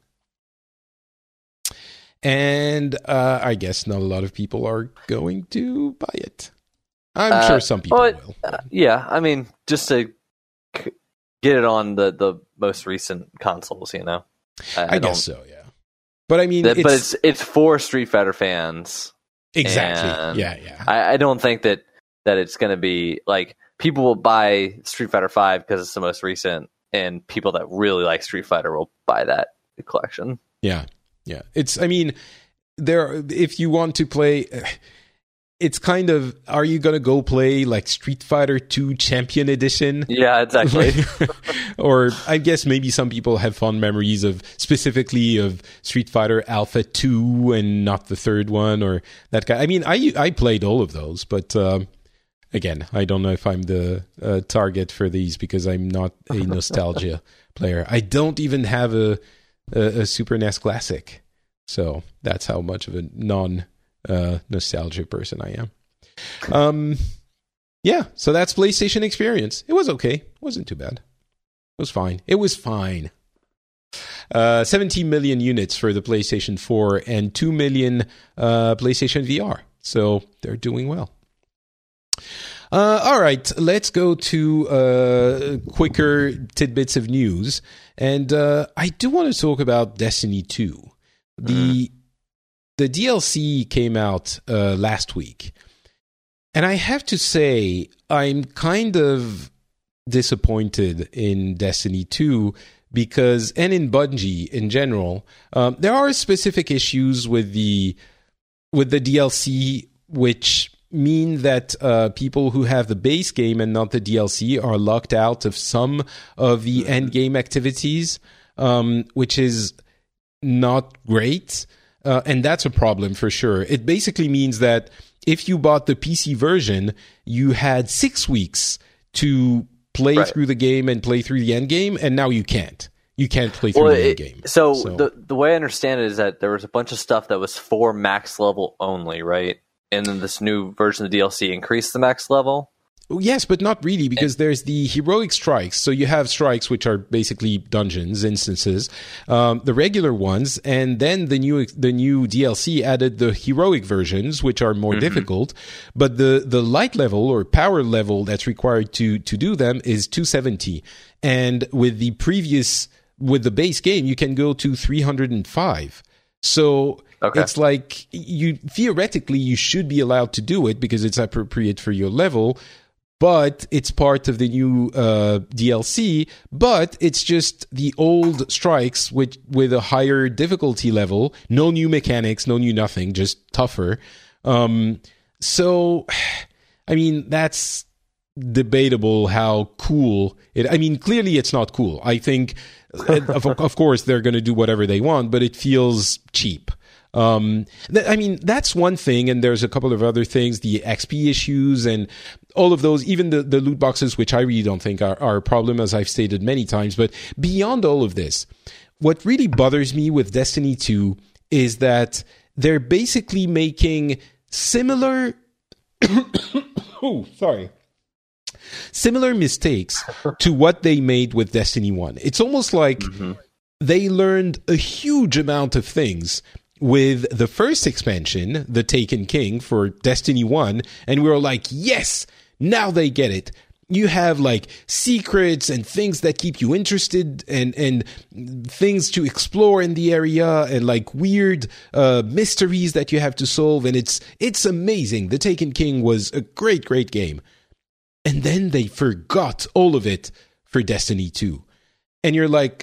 A: And uh, I guess not a lot of people are going to buy it. I'm
B: Uh,
A: sure some people
B: well,
A: will.
B: Uh, yeah, I mean, just to c- get it on the, the most recent consoles, you know. I,
A: I,
B: I
A: guess so, yeah. But I mean,
B: that,
A: it's,
B: but it's it's for Street Fighter fans.
A: exactly.
B: and
A: Yeah, yeah.
B: I, I don't think that that it's going to be like people will buy Street Fighter five because it's the most recent, and people that really like Street Fighter will buy that collection.
A: Yeah, yeah. It's. I mean, there. If you want to play, it's kind of. Are you gonna go play like Street Fighter two Champion Edition?
B: Yeah, exactly.
A: Or I guess maybe some people have fond memories of specifically of Street Fighter Alpha two and not the third one or that kind. I mean, I I played all of those, but. Um, Again, I don't know if I'm the uh, target for these because I'm not a nostalgia player. I don't even have a, a, a Super N E S Classic. So that's how much of a non-nostalgia uh, person I am. Um, yeah, so that's PlayStation Experience. It was okay. It wasn't too bad. It was fine. It was fine. Uh, seventeen million units for the PlayStation four and two million uh, PlayStation V R. So they're doing well. Uh, all right, let's go to uh, quicker tidbits of news. And uh, I do want to talk about Destiny two. The mm. the D L C came out uh, last week. And I have to say, I'm kind of disappointed in Destiny two because, and in Bungie in general, um, there are specific issues with the with the D L C which mean that uh, people who have the base game and not the D L C are locked out of some of the mm-hmm. end game activities, um, which is not great. Uh, and that's a problem for sure. It basically means that if you bought the P C version, you had six weeks to play right. through the game and play through the end game, and now you can't. You can't play through
B: well,
A: the
B: it,
A: end game.
B: So, so the the way I understand it is that there was a bunch of stuff that was for max level only, right? And then this new version of the D L C increased the max level?
A: Yes, but not really, because there's the heroic strikes. So you have strikes, which are basically dungeons, instances, um, the regular ones, and then the new the new D L C added the heroic versions, which are more mm-hmm. difficult. But the, the light level or power level that's required to to do them is two seventy. And with the previous, with the base game, you can go to three hundred five. So... Okay. It's like you theoretically you should be allowed to do it because it's appropriate for your level, but it's part of the new uh, D L C. But it's just the old strikes with with a higher difficulty level, no new mechanics, no new nothing, just tougher. Um, so, I mean, that's debatable how cool it. I mean, clearly it's not cool. I think, of, of course, they're going to do whatever they want, but it feels cheap. Um, th- I mean, that's one thing, and there's a couple of other things, the X P issues and all of those, even the, the loot boxes, which I really don't think are, are a problem, as I've stated many times. But beyond all of this, what really bothers me with Destiny two is that they're basically making similar... oh, sorry. Similar mistakes to what they made with Destiny one. It's almost like mm-hmm. they learned a huge amount of things with the first expansion, The Taken King, for Destiny one, and we were like, yes, now they get it. You have like secrets and things that keep you interested and, and things to explore in the area and like weird uh, mysteries that you have to solve, and it's it's amazing. The Taken King was a great, great game. And then they forgot all of it for Destiny two. And you're like,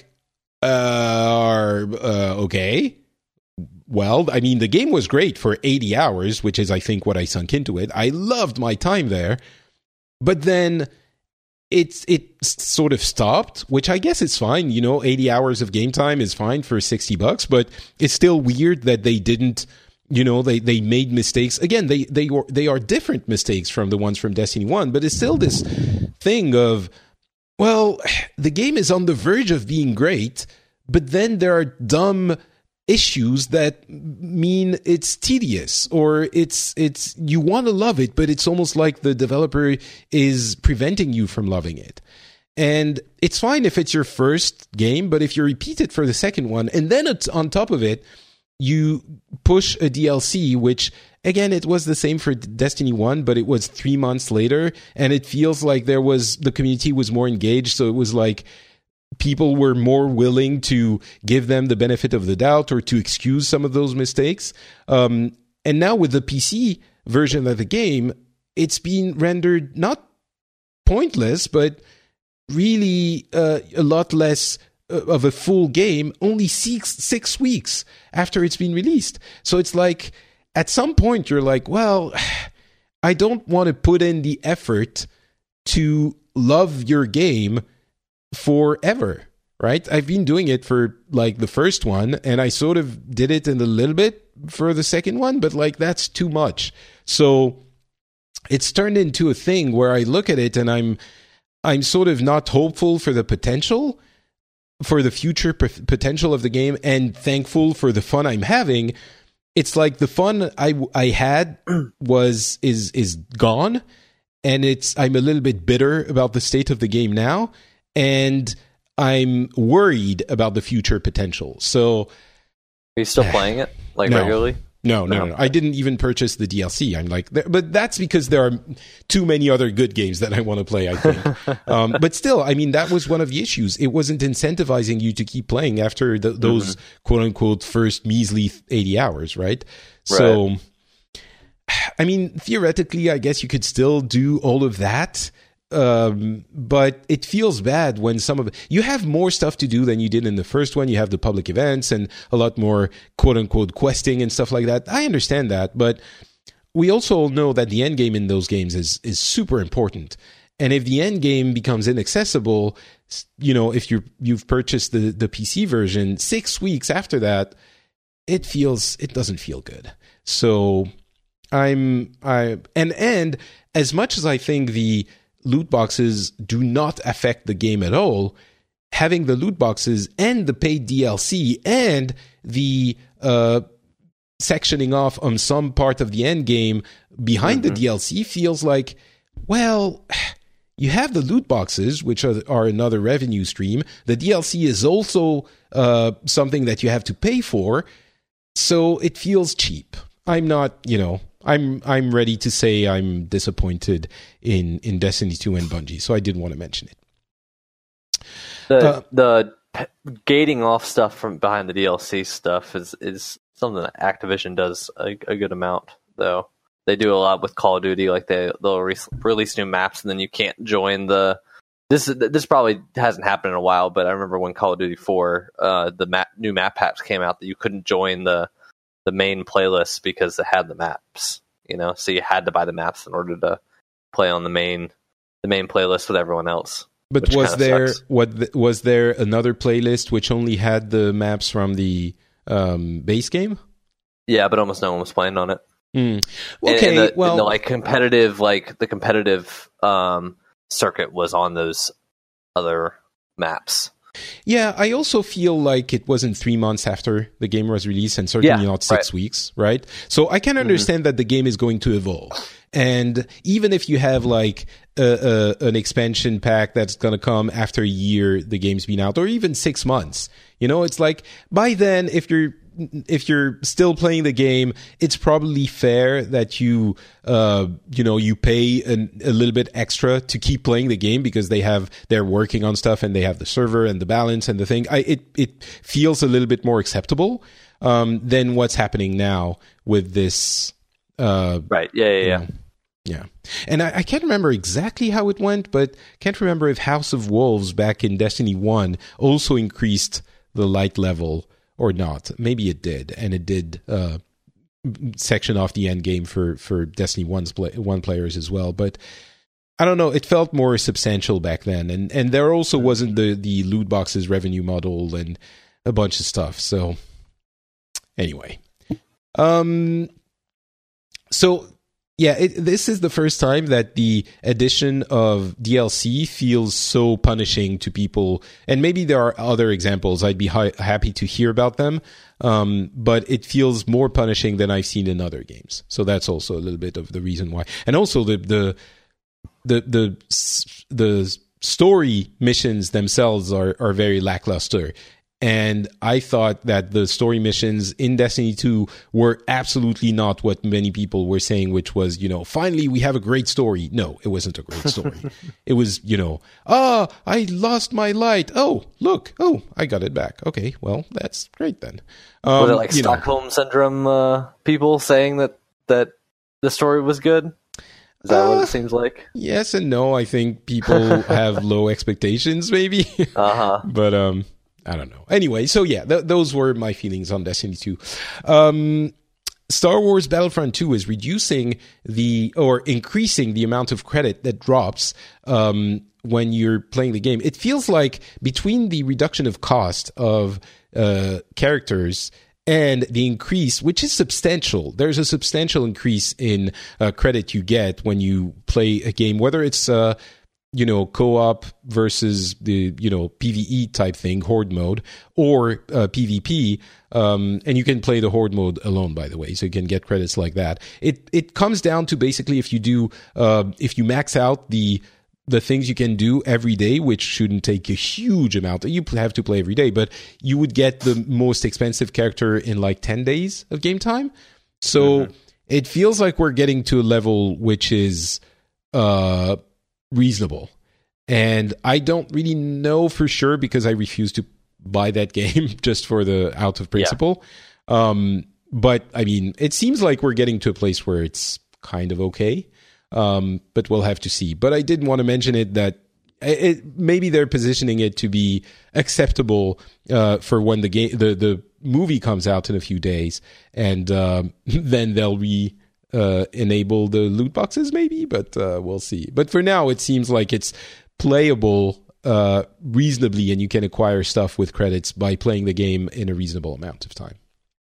A: uh, uh okay. Well, I mean, the game was great for eighty hours, which is, I think, what I sunk into it. I loved my time there. But then it's it sort of stopped, which I guess is fine. You know, eighty hours of game time is fine for sixty bucks, but it's still weird that they didn't, you know, they, they made mistakes. Again, they, they, were, they are different mistakes from the ones from Destiny one, but it's still this thing of, well, the game is on the verge of being great, but then there are dumb issues that mean it's tedious, or it's it's you want to love it, but it's almost like the developer is preventing you from loving it. And it's fine if it's your first game, but if you repeat it for the second one, and then it's on top of it, you push a D L C, which again, it was the same for Destiny one, but it was three months later, and it feels like there was the community was more engaged, so it was like people were more willing to give them the benefit of the doubt or to excuse some of those mistakes. Um, and now with the P C version of the game, it's been rendered not pointless, but really uh, a lot less of a full game only six six weeks after it's been released. So it's like at some point you're like, well, I don't want to put in the effort to love your game forever, right? I've been doing it for like the first one, and I sort of did it in a little bit for the second one, but like that's too much. So it's turned into a thing where I look at it and I'm I'm sort of not hopeful for the potential, for the future p- potential of the game, and thankful for the fun I'm having. It's like the fun I, I had was is is gone, and it's I'm a little bit bitter about the state of the game now, and I'm worried about the future potential. So,
B: are you still playing it like
A: no.
B: regularly?
A: No, no, no, no. I didn't even purchase the D L C. I'm like, but that's because there are too many other good games that I want to play, I think. um, but still, I mean, that was one of the issues. It wasn't incentivizing you to keep playing after the, those mm-hmm. quote unquote first measly eighty hours, right? right? So, I mean, theoretically, I guess you could still do all of that. Um, but it feels bad when some of it, you have more stuff to do than you did in the first one. You have the public events and a lot more quote unquote questing and stuff like that. I understand that, but we also know that the end game in those games is, is super important. And if the end game becomes inaccessible, you know, if you you've purchased the, the P C version six weeks after that, it feels, it doesn't feel good. So I'm, I, and, and as much as I think the loot boxes do not affect the game at all, having the loot boxes and the paid D L C and the uh, sectioning off on some part of the end game behind mm-hmm. the D L C feels like, well, you have the loot boxes, which are, are another revenue stream. The D L C is also uh, something that you have to pay for, so it feels cheap. I'm not, you know, I'm I'm ready to say I'm disappointed in, in Destiny two and Bungie, so I did want to mention it.
B: The
A: uh,
B: the p- gating off stuff from behind the D L C stuff is, is something that Activision does a, a good amount, though. They do a lot with Call of Duty, like they they'll re- release new maps and then you can't join the. This this probably hasn't happened in a while, but I remember when Call of Duty four, uh, the map, new map packs came out that you couldn't join the. the main playlist because it had the maps, you know, so you had to buy the maps in order to play on the main the main playlist with everyone else.
A: But was there sucks. what the, was there another playlist which only had the maps from the um, base game?
B: Yeah, but almost no one was playing on it.
A: Mm.
B: Okay, and, and the,
A: well,
B: and the, like competitive, like the competitive um, circuit was on those other maps.
A: Yeah, I also feel like it wasn't three months after the game was released, and certainly yeah, not six right. weeks, right? So I can understand mm-hmm. that the game is going to evolve. And even if you have like a, a, an expansion pack that's going to come after a year the game's been out, or even six months, you know, it's like by then, if you're if you're still playing the game, it's probably fair that you, uh, you know, you pay an, a little bit extra to keep playing the game because they have, they're working on stuff and they have the server and the balance and the thing. I, it, it feels a little bit more acceptable, um, than what's happening now with this, uh,
B: right. Yeah. Yeah. Yeah.
A: Know, yeah. And I, I can't remember exactly how it went, but can't remember if House of Wolves back in Destiny one also increased the light level or not. Maybe it did, and it did uh, section off the end game for, for Destiny one's play, one players as well. But I don't know, it felt more substantial back then. And, and there also wasn't the, the loot boxes revenue model and a bunch of stuff. So anyway. Um. So... Yeah, it, this is the first time that the addition of D L C feels so punishing to people. And maybe there are other examples. I'd be hi- happy to hear about them. Um, but it feels more punishing than I've seen in other games. So that's also a little bit of the reason why. And also the the the the, the story missions themselves are, are very lackluster. And I thought that the story missions in Destiny two were absolutely not what many people were saying, which was, you know, finally we have a great story. No, it wasn't a great story. It was, you know, ah, oh, I lost my light. Oh, look. Oh, I got it back. Okay, well, that's great then. Um,
B: was it like Stockholm know. Syndrome uh, people saying that, that the story was good? Is that uh, what it seems like?
A: Yes and no. I think people have low expectations, maybe.
B: uh-huh.
A: But, um... I don't know. Anyway, so yeah, th- those were my feelings on Destiny two. Um, Star Wars Battlefront two is reducing the, or increasing the amount of credit that drops um, when you're playing the game. It feels like between the reduction of cost of uh, characters and the increase, which is substantial, there's a substantial increase in uh, credit you get when you play a game, whether it's uh, you know, co-op versus the, you know, PvE type thing, horde mode, or uh, PvP, um, and you can play the horde mode alone, by the way, so you can get credits like that. It it comes down to basically if you do, uh, if you max out the the things you can do every day, which shouldn't take a huge amount. You have to play every day, but you would get the most expensive character in like ten days of game time. So mm-hmm. It feels like we're getting to a level which is uh, reasonable. And I don't really know for sure because I refuse to buy that game just for the out of principle. Yeah. Um, but I mean, it seems like we're getting to a place where it's kind of okay. Um, but we'll have to see. But I did want to mention it that it, maybe they're positioning it to be acceptable uh, for when the game, the the movie comes out in a few days, and um, then they'll re uh, enable the loot boxes, maybe. But uh, we'll see. But for now, it seems like it's playable uh, reasonably, and you can acquire stuff with credits by playing the game in a reasonable amount of time.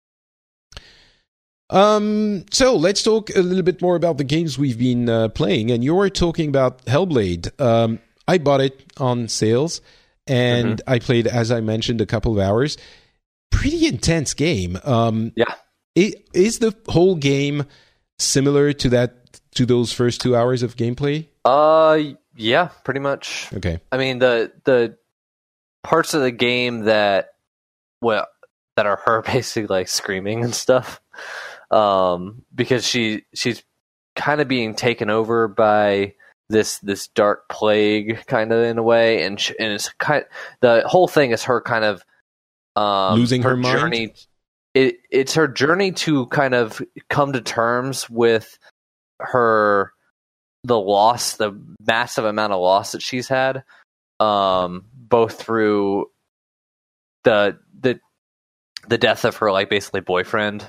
A: Um, so let's talk a little bit more about the games we've been uh, playing. And you were talking about Hellblade. Um, I bought it on sales, and mm-hmm. I played, as I mentioned, a couple of hours. Pretty intense game. Um,
B: yeah.
A: It, is the whole game similar to that to those first two hours of gameplay?
B: Uh, yeah, pretty much.
A: Okay.
B: I mean, the the parts of the game that well that are her basically like screaming and stuff. Um, because she she's kind of being taken over by this this dark plague, kind of in a way, and she, and it's kind the whole thing is her kind of um,
A: losing her, her
B: journey.
A: Mind?
B: It it's her journey to kind of come to terms with her the loss, the massive amount of loss that she's had, um, both through the the the death of her like basically boyfriend.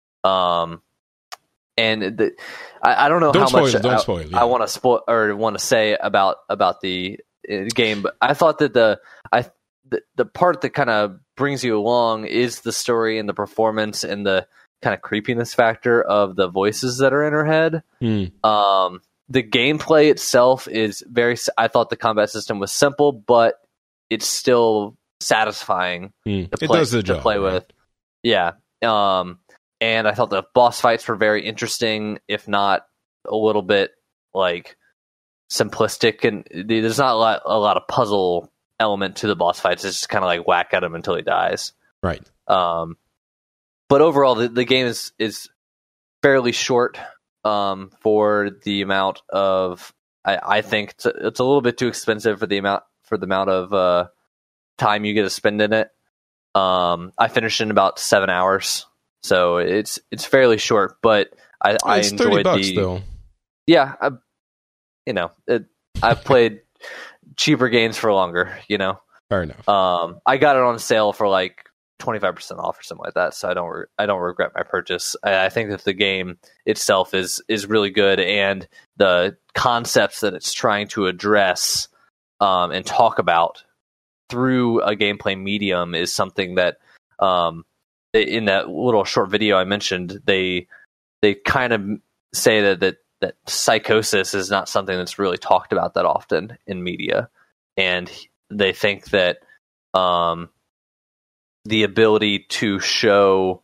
B: Um, and the, I, I don't know
A: don't
B: how
A: spoil
B: much
A: it, don't
B: I,
A: spoil, yeah.
B: I want to spoil or want to say about about the uh, game, but I thought that the I the, the part that kind of brings you along is the story and the performance and the kind of creepiness factor of the voices that are in her head.
A: Mm.
B: Um, the gameplay itself is very. I thought the combat system was simple, but it's still satisfying
A: mm.
B: to
A: it
B: play
A: does the
B: to
A: job,
B: play
A: right?
B: with. Yeah. Um. And I thought the boss fights were very interesting, if not a little bit like simplistic. And there's not a lot, a lot of puzzle element to the boss fights. It's just kind of like whack at him until he dies.
A: Right.
B: Um, but overall, the, the game is is fairly short um, for the amount of. I, I think it's a, it's a little bit too expensive for the amount for the amount of uh, time you get to spend in it. Um, I finished in about seven hours. So it's it's fairly short, but I,
A: it's
B: I enjoyed
A: thirty bucks,
B: the.
A: Though.
B: Yeah, I, you know, it, I've played cheaper games for longer. You know,
A: fair enough.
B: Um, I got it on sale for like twenty five percent off or something like that, so I don't re- I don't regret my purchase. I, I think that the game itself is is really good, and the concepts that it's trying to address um, and talk about through a gameplay medium is something that. Um, In that little short video I mentioned, they they kind of say that, that that psychosis is not something that's really talked about that often in media, and they think that um, the ability to show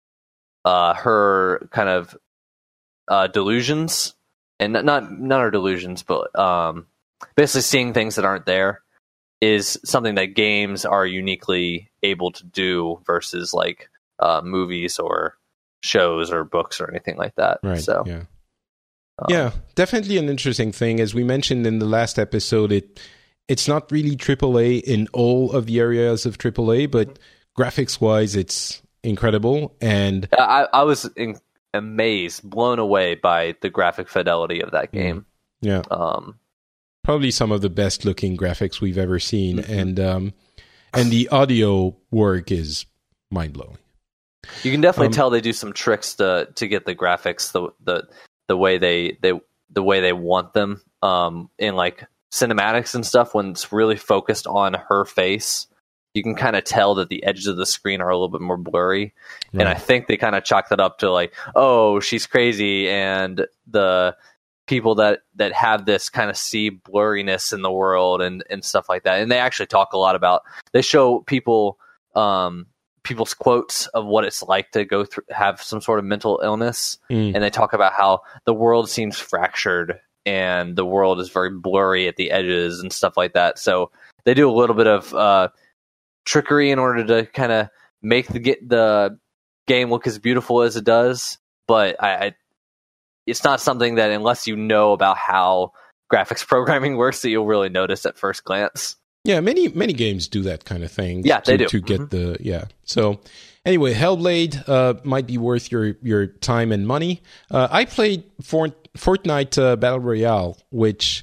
B: uh, her kind of uh, delusions, and not not her delusions, but um, basically seeing things that aren't there, is something that games are uniquely able to do versus like uh, movies or shows or books or anything like that.
A: Right.
B: So
A: yeah.
B: um,
A: yeah, definitely an interesting thing. As we mentioned in the last episode, it it's not really triple A in all of the areas of triple A, but graphics wise, it's incredible. And
B: I, I was in, amazed, blown away by the graphic fidelity of that game.
A: Yeah.
B: Um,
A: Probably some of the best looking graphics we've ever seen.
B: Mm-hmm.
A: And um, and the audio work is mind blowing.
B: You can definitely
A: Um,
B: tell they do some tricks to to get the graphics the the the way they they the way they want them um, in like cinematics and stuff. When it's really focused on her face, you can kind of tell that the edges of the screen are a little bit more blurry.
A: Right.
B: And I think they kind of chalk that up to like, oh, she's crazy, and the people that that have this kind of see blurriness in the world and and stuff like that. And they actually talk a lot about, they show people um people's quotes of what it's like to go through, have some sort of mental illness.
A: Mm.
B: And they talk about how the world seems fractured and the world is very blurry at the edges and stuff like that. So they do a little bit of uh trickery in order to kind of make the get the game look as beautiful as it does. But I, I it's not something that, unless you know about how graphics programming works, that you'll really notice at first glance.
A: Yeah, many many games do that kind of thing.
B: Yeah,
A: to,
B: they do.
A: To get
B: Mm-hmm.
A: the, yeah. So anyway, Hellblade uh, might be worth your, your time and money. Uh, I played Fort, Fortnite uh, Battle Royale, which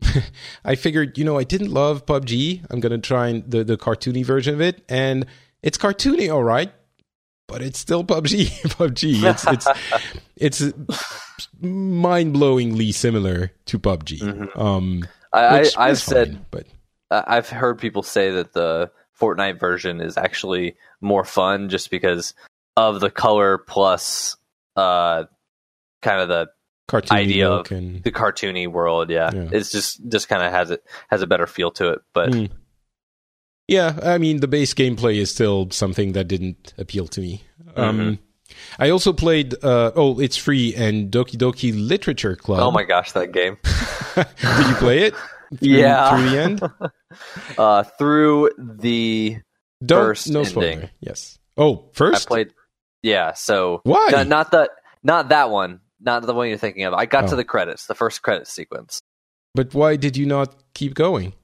A: I figured, you know, I didn't love P U B G. I'm going to try and the, the cartoony version of it. And it's cartoony, all right, but it's still P U B G. P U B G. It's, it's, it's mind-blowingly similar to P U B G.
B: Mm-hmm.
A: Um,
B: I,
A: which
B: I, I've
A: is
B: said,
A: fine, but
B: I've heard people say that the Fortnite version is actually more fun just because of the color plus uh, kind of the
A: cartoony
B: idea
A: look
B: of
A: and
B: the cartoony world. Yeah,
A: Yeah.
B: it's just just kind of has it has a better feel to it. But
A: Mm. Yeah, I mean, the base gameplay is still something that didn't appeal to me. Um,
B: Mm-hmm.
A: I also played, uh, oh, it's free, and Doki Doki Literature Club.
B: oh my gosh, that game!
A: Did you play it? Through,
B: Yeah.
A: Through the end?
B: uh, through the
A: Don't,
B: First
A: no
B: ending.
A: spoiler. Yes. Oh,
B: I
A: first?
B: played, yeah. So
A: Why?
B: Not, not that, not that one, not the one you're thinking of. I got
A: Oh.
B: to the credits, the first credit sequence.
A: But why did you not keep going?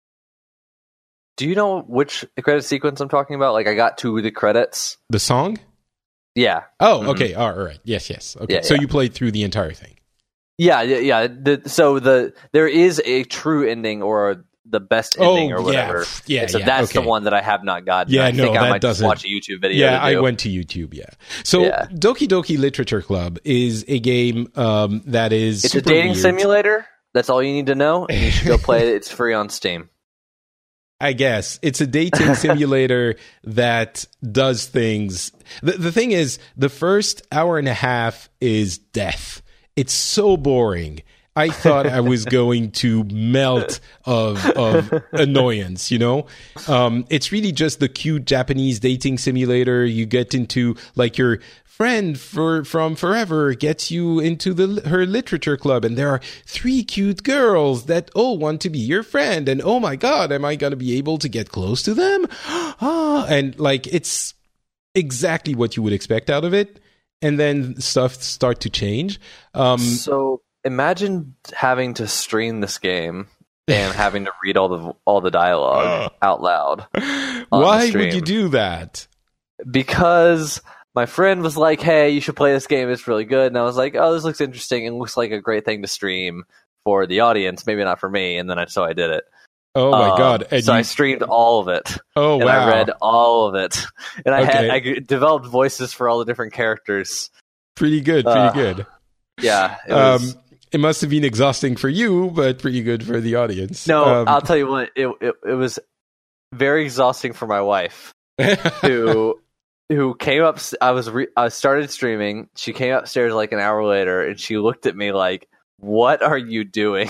B: Do you know which credit sequence I'm talking about? Like, I got to the credits.
A: The song?
B: Yeah.
A: Oh,
B: Mhm.
A: okay. all right. Yes, yes. Okay.
B: Yeah,
A: so
B: yeah.
A: you played through the entire thing.
B: Yeah, yeah, yeah. The, so the there is a true ending or the best ending
A: Oh,
B: or whatever.
A: yeah. Pff, yeah,
B: And so
A: yeah,
B: that's the
A: okay.
B: one that I have not gotten.
A: Yeah,
B: I
A: no,
B: think I
A: that
B: might just
A: doesn't-
B: watch a YouTube video.
A: Yeah,
B: to
A: I
B: do.
A: went to YouTube, yeah. So
B: Yeah.
A: Doki Doki Literature Club is a game um, that is
B: It's a
A: super
B: dating
A: weird.
B: simulator. That's all you need to know. And you should go play it. It's free on Steam.
A: I guess it's a dating simulator that does things. The, the thing is, the first hour and a half is death. It's so boring. I thought I was going to melt of of annoyance, you know? Um, it's really just the cute Japanese dating simulator. You get into, like, your friend for from forever gets you into the her literature club, and there are three cute girls that all want to be your friend, and oh my god, am I going to be able to get close to them? Ah, and like, it's exactly what you would expect out of it, and then stuff start to change. Um,
B: So imagine having to stream this game and having to read all the all the dialogue out loud.
A: why would
B: stream.
A: you do that?
B: Because my friend was like, "Hey, you should play this game. It's really good." And I was like, "Oh, this looks interesting and looks like a great thing to stream for the audience. Maybe not for me." And then I so I did it.
A: Oh my
B: Um,
A: god! And
B: so
A: you,
B: I streamed all of it.
A: oh
B: and
A: wow!
B: I read all of it. And I
A: Okay.
B: had I developed voices for all the different characters.
A: Pretty good. Pretty
B: Uh,
A: good.
B: Yeah. It
A: Um,
B: was,
A: it must have been exhausting for you, but pretty good for the audience.
B: no,
A: Um,
B: I'll tell you what. It, it it was very exhausting for my wife, who who came up. I was re, I started streaming. She came upstairs like an hour later, and she looked at me like, "What are you doing?"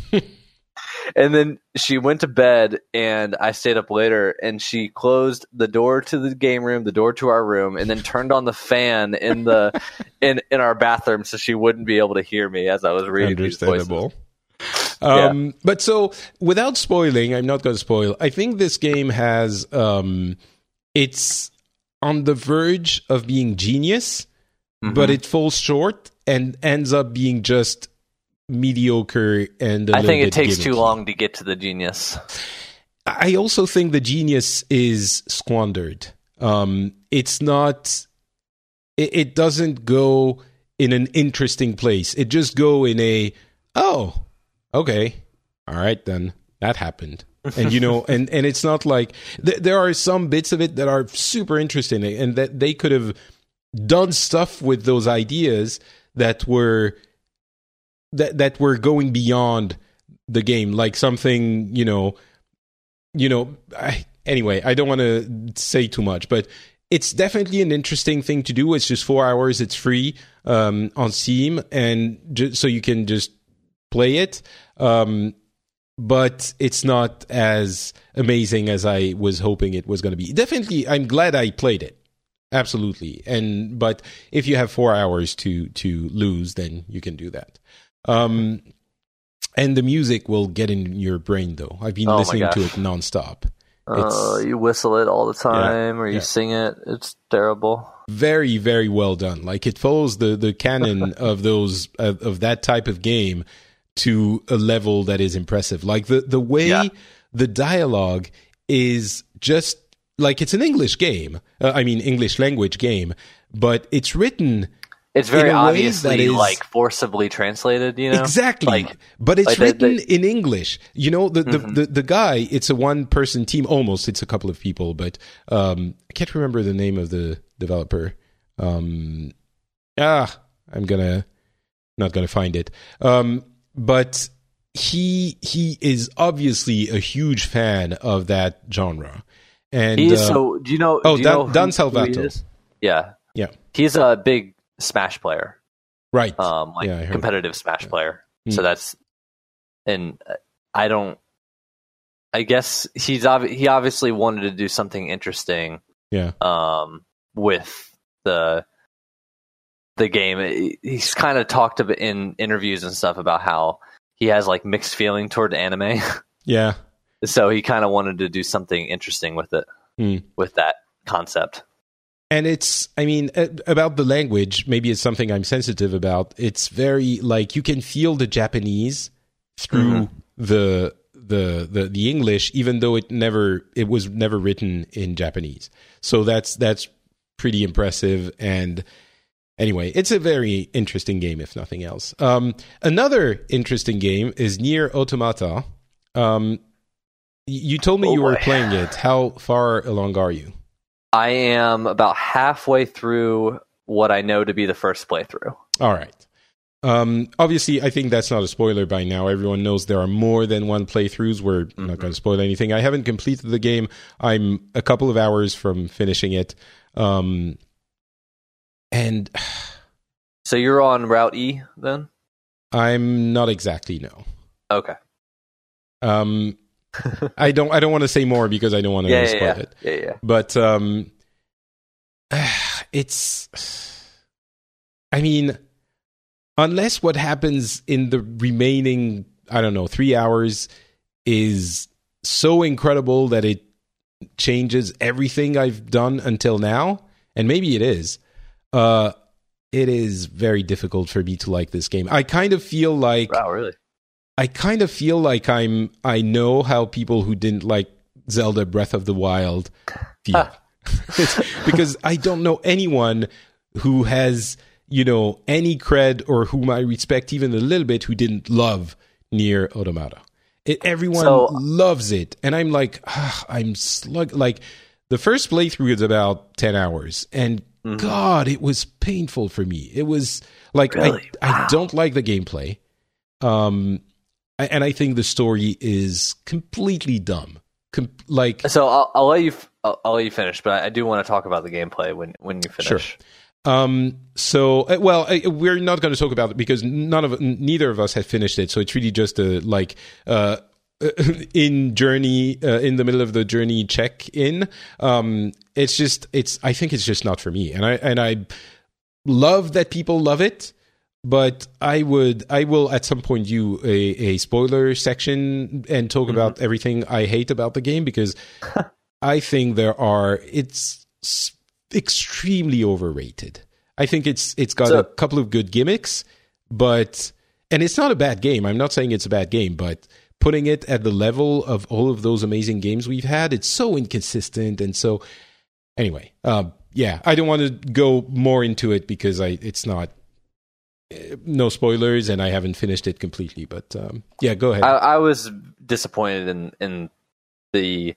B: And then she went to bed, and I stayed up later, and she closed the door to the game room, the door to our room, and then turned on the fan in the in in our bathroom so she wouldn't be able to hear me as I was reading these voices.
A: Understandable. Um,
B: Yeah.
A: But so, without spoiling, I'm not going to spoil. I think this game has, um, it's on the verge of being genius,
B: Mhm.
A: but it falls short and ends up being just mediocre and a
B: I
A: little
B: think it
A: bit
B: takes too
A: gimmicky.
B: long to get to the genius.
A: I also think the genius is squandered. Um, it's not. It, it doesn't go in an interesting place. It just go in a oh, okay, all right then that happened, and you know, and and it's not like th- there are some bits of it that are super interesting, and that they could have done stuff with those ideas that were that that were going beyond the game, like something you know. You know, I, anyway, I don't want to say too much, but it's definitely an interesting thing to do. It's just four hours. It's free um, on Steam, and ju- so you can just play it. Um, but it's not as amazing as I was hoping it was going to be. Definitely, I'm glad I played it. Absolutely. And but if you have four hours to to lose, then you can do that. Um, And the music will get in your brain, though. I've been
B: Oh my
A: listening to
B: gosh.
A: it nonstop.
B: Uh, you whistle it all the time, or you
A: yeah.
B: sing it. It's terrible.
A: Very, very well done. Like it follows the the canon of those of, of that type of game to a level that is impressive. Like the the way
B: Yeah.
A: the dialogue is just like it's an English game. Uh, I mean, English language game, but it's written.
B: It's very
A: in a way
B: obviously
A: that is-
B: like forcibly translated, you know?
A: Exactly,
B: Like,
A: but it's
B: like they-
A: written
B: they-
A: in English. You know, the, the,
B: Mhm.
A: the, the guy, it's a one-person team, almost. It's a couple of people, but um, I can't remember the name of the developer. Um, ah, I'm gonna not gonna find it. Um, but he he is obviously a huge fan of that genre. And
B: he's
A: uh,
B: so. Do you know?
A: oh,
B: do you
A: Dan-
B: know who-
A: Dan
B: who
A: Salvato.
B: he is? Yeah,
A: yeah,
B: he's a big Smash player,
A: right.
B: um, like
A: Yeah, I heard.
B: competitive Smash player.
A: Mm.
B: So that's, and uh, I don't. I guess he's obvi- he obviously wanted to do something interesting.
A: Yeah.
B: Um, with the the game, he's kind of talked about in interviews and stuff about how he has like mixed feeling toward anime.
A: Yeah.
B: So he kind of wanted to do something interesting with it,
A: Mm.
B: with that concept.
A: And it's, I mean, uh, about the language, maybe it's something I'm sensitive about. It's very, like, you can feel the Japanese through
B: Mhm.
A: the, the, the, the English, even though it never, it was never written in Japanese. So that's, that's pretty impressive. And anyway, it's a very interesting game, if nothing else. Um, another interesting game is Nier Automata. Um, y- you told me
B: Oh
A: you were
B: boy.
A: playing it. How far along are you?
B: I am about halfway through what I know to be the first playthrough.
A: All right. Um, obviously, I think that's not a spoiler by now. Everyone knows there are more than one playthroughs. We're
B: Mm-hmm.
A: not going to spoil anything. I haven't completed the game. I'm a couple of hours from finishing it. Um, and
B: So you're on Route E then?
A: I'm not exactly, no.
B: Okay.
A: Um, I don't I don't want to say more because I don't want to
B: Yeah, yeah,
A: spoil
B: yeah.
A: it.
B: yeah, yeah.
A: But um, it's, I mean, unless what happens in the remaining, I don't know, three hours is so incredible that it changes everything I've done until now, and maybe it is, uh, it is very difficult for me to like this game. I kind of feel like
B: Wow, really?
A: I kind of feel like I'm I know how people who didn't like Zelda Breath of the Wild feel. Because I don't know anyone who has, you know, any cred or whom I respect even a little bit who didn't love Nier Automata. It, everyone
B: So-
A: loves it. And I'm like, ah, I'm slug like the first playthrough is about ten hours, and
B: Mhm.
A: God, it was painful for me. It was like
B: Really?
A: I,
B: Wow.
A: I don't like the gameplay. Um I- and I think the story is completely dumb. Com- like
B: So I'll, I'll let you. f- I'll, I'll let you finish, but I, I do want to talk about the gameplay when when you finish.
A: Sure. Um, so, uh, well, uh, we're not going to talk about it because none of n- neither of us have finished it. So it's really just a like uh, in journey uh, in the middle of the journey check in. Um, it's just it's I think it's just not for me, and I and I love that people love it. but I would, I will at some point do a, a spoiler section and talk mm-hmm. about everything I hate about the game, because I think there are, it's extremely overrated. I think it's it's got so, a couple of good gimmicks, but, and it's not a bad game. I'm not saying it's a bad game, but putting it at the level of all of those amazing games we've had, it's so inconsistent. And so, anyway, um, yeah, I don't want to go more into it because I it's not, uh, no spoilers, and I haven't finished it completely. But um, yeah, go ahead.
B: I, I was disappointed in in the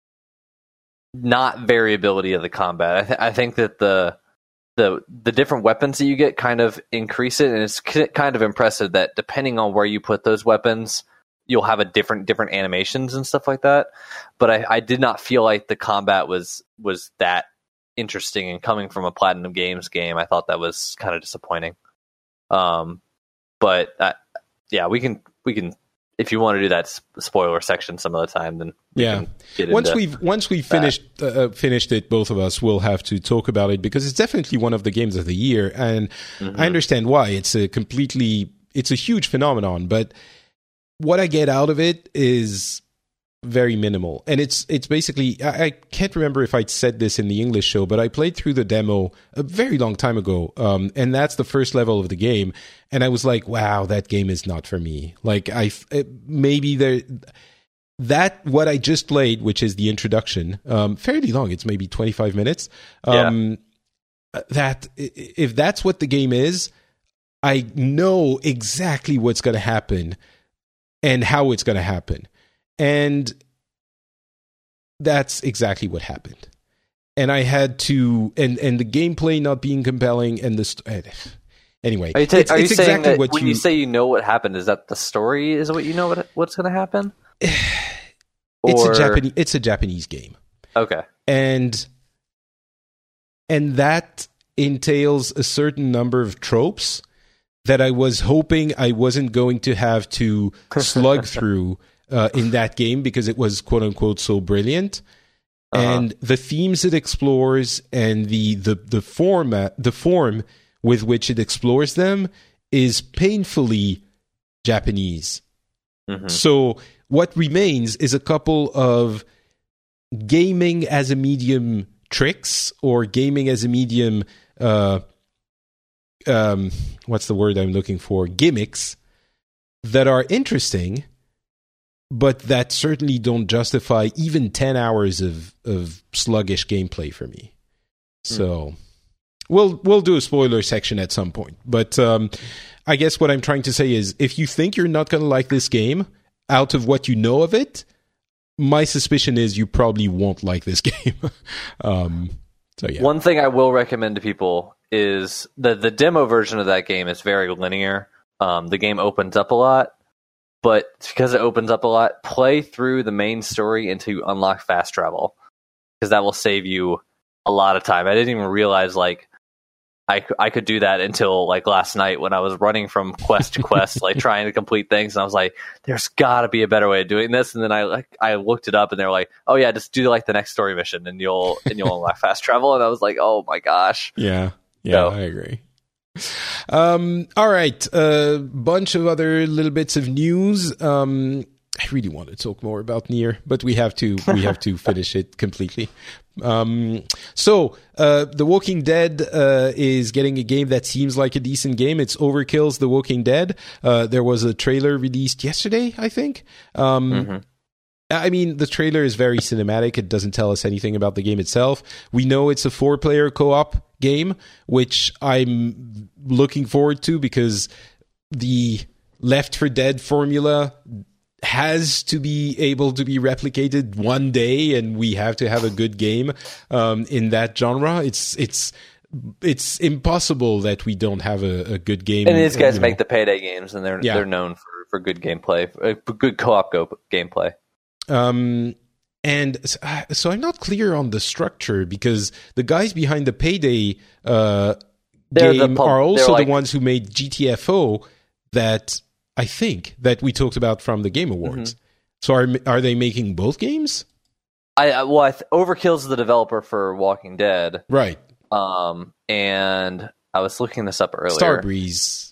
B: not variability of the combat. I, th- I think that the the the different weapons that you get kind of increase it, and it's kind of impressive that depending on where you put those weapons, you'll have a different different animations and stuff like that. But I, I did not feel like the combat was was that interesting, and coming from a Platinum Games game, I thought that was kind of disappointing. Um, but uh, yeah, we can we can if you want to do that spoiler section some other time, then we
A: yeah.
B: can get
A: once
B: into
A: we've once we've finished uh, finished it, both of us will have to talk about it, because it's definitely one of the games of the year, and mm-hmm. I understand why. It's a completely it's a huge phenomenon, but what I get out of it is very minimal. And it's it's basically, I, I can't remember if I said this in the English show, but I played through the demo a very long time ago, um, and that's the first level of the game, and I was like, wow, that game is not for me. Like, I maybe there that what I just played, which is the introduction, um, fairly long, it's maybe twenty-five minutes, um, yeah. that if that's what the game is, I know exactly what's going to happen and how it's going to happen. And that's exactly what happened. And I had to, and, and the gameplay not being compelling, and the st- anyway.
B: Are you, ta-
A: it's,
B: are you
A: it's
B: saying
A: exactly
B: that
A: what
B: when
A: you,
B: you say you know what happened, is that the story is what you know what what's going to happen?
A: It's
B: or...
A: a Japanese. It's a Japanese game.
B: Okay,
A: and and that entails a certain number of tropes that I was hoping I wasn't going to have to slug through uh, in that game, because it was quote unquote so brilliant. Uh-huh. And the themes it explores and the the the format the form with which it explores them is painfully Japanese. Mm-hmm. So what remains is a couple of gaming as a medium tricks, or gaming as a medium uh um what's the word I'm looking for gimmicks that are interesting, but that certainly don't justify even ten hours of of sluggish gameplay for me. So mm. we'll we'll do a spoiler section at some point, but um I guess what I'm trying to say is, if you think you're not going to like this game out of what you know of it, my suspicion is you probably won't like this game. um so yeah.
B: One thing I will recommend to people is the the demo version of that game is very linear. Um, the game opens up a lot, but because it opens up a lot, play through the main story until you unlock fast travel, because that will save you a lot of time. I didn't even realize like I, I could do that until like last night when I was running from quest to quest, like trying to complete things, and I was like, "There's got to be a better way of doing this." And then I like I looked it up, and they were like, "Oh yeah, just do like the next story mission, and you'll and you'll unlock fast travel." And I was like, "Oh my gosh!"
A: Yeah, yeah, so, I agree. Um, all right, a uh, bunch of other little bits of news. Um, I really want to talk more about Nier, but we have to we have to finish it completely. Um, so, uh, The Walking Dead uh, is getting a game that seems like a decent game. It's Overkill's The Walking Dead. Uh, there was a trailer released yesterday, I think. Um, mm-hmm. I mean, the trailer is very cinematic. It doesn't tell us anything about the game itself. We know it's a four-player co-op game, which I'm looking forward to, because the Left four Dead formula has to be able to be replicated one day, and we have to have a good game um, in that genre. It's it's it's impossible that we don't have a, a good game.
B: And these guys you know. make the Payday games, and they're yeah. they're known for, for good gameplay, for good co-op go- gameplay.
A: Um, and so I'm not clear on the structure, because the guys behind the Payday uh, game the pub- are also like- the ones who made G T F O, that I think that we talked about from the Game Awards. Mm-hmm. So are are they making both games?
B: I well, I th- Overkill's the developer for Walking Dead,
A: right?
B: Um, and I was looking this up earlier.
A: Starbreeze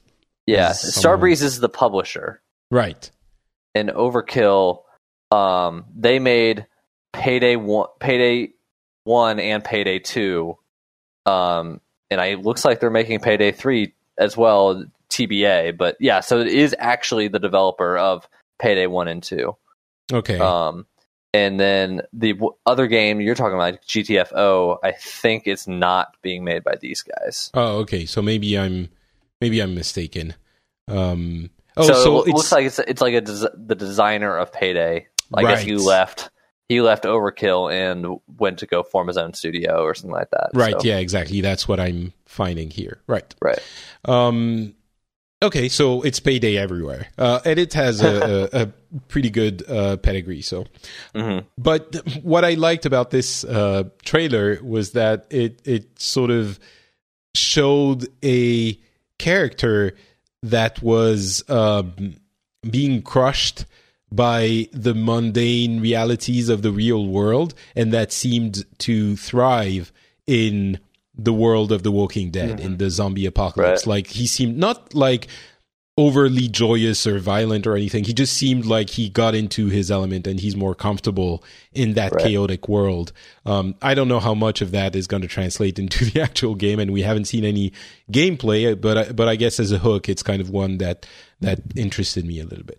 B: Yeah,
A: is someone...
B: Starbreeze is the publisher.
A: Right.
B: And Overkill, um, they made Payday one, Payday one and Payday two. Um, and I, it looks like they're making Payday three as well, T B A. But yeah, so it is actually the developer of Payday one and two.
A: Okay.
B: Um, and then the w- other game you're talking about, G T F O, I think it's not being made by these guys.
A: Oh, okay. So maybe I'm maybe I'm mistaken. Um, oh,
B: so,
A: so
B: it
A: it's...
B: looks like it's it's like a des- the designer of Payday. I
A: right.
B: guess he left. He left Overkill and went to go form his own studio or something like that.
A: Right.
B: So.
A: Yeah. Exactly. That's what I'm finding here. Right.
B: Right.
A: Um, okay. So it's Payday everywhere, uh, and it has a, a, a pretty good uh, pedigree. So,
B: mm-hmm.
A: but what I liked about this uh, trailer was that it it sort of showed a character that was um, being crushed by the mundane realities of the real world, and that seemed to thrive in the world of The Walking Dead, mm-hmm. in the zombie apocalypse.
B: Right.
A: Like, he seemed not like overly joyous or violent or anything. He just seemed like he got into his element and he's more comfortable in that right. chaotic world. Um, I don't know how much of that is going to translate into the actual game, and we haven't seen any gameplay, but I, but I guess as a hook, it's kind of one that that interested me a little bit.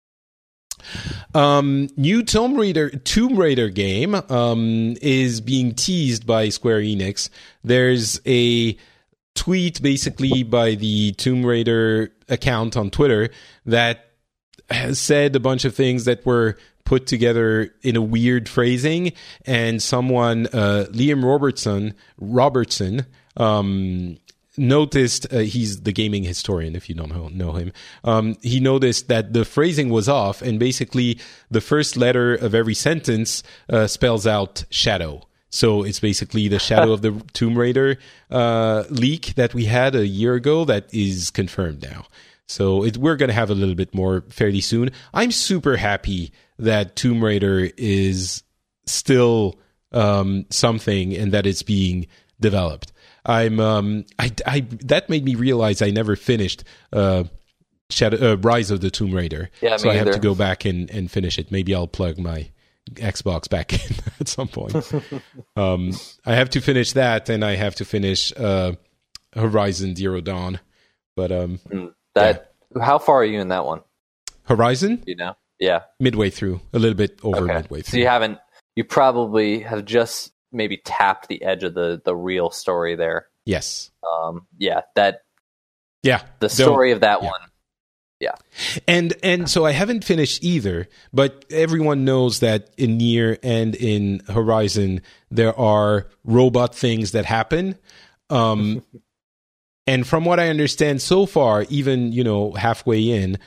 A: Um, new Tomb Raider Tomb Raider game um, is being teased by Square Enix. There's a tweet basically by the Tomb Raider account on Twitter that has said a bunch of things that were put together in a weird phrasing, and someone, uh, Liam Robertson, Robertson, um, noticed, uh, he's the gaming historian if you don't know, know him, um, he noticed that the phrasing was off, and basically the first letter of every sentence uh, spells out shadow. So it's basically the shadow of the Tomb Raider uh, leak that we had a year ago that is confirmed now. So it, we're going to have a little bit more fairly soon. I'm super happy that Tomb Raider is still um, something and that it's being developed. I'm um I, I that made me realize I never finished uh, Shadow, uh Rise of the Tomb Raider.
B: Yeah,
A: so I have
B: either.
A: to go back and, and finish it. Maybe I'll plug my Xbox back in at some point. um, I have to finish that, and I have to finish uh, Horizon Zero Dawn. But um,
B: that yeah. How far are you in that one?
A: Horizon?
B: You know, yeah,
A: midway through, a little bit over
B: okay.
A: midway through.
B: So you haven't. You probably have just maybe tapped the edge of the, the real story there.
A: Yes.
B: Um, yeah, that.
A: Yeah.
B: The story of that
A: yeah.
B: one. Yeah.
A: And and so I haven't finished either, but everyone knows that in Nier and in Horizon there are robot things that happen. Um, and from what I understand so far, even, you know, halfway in,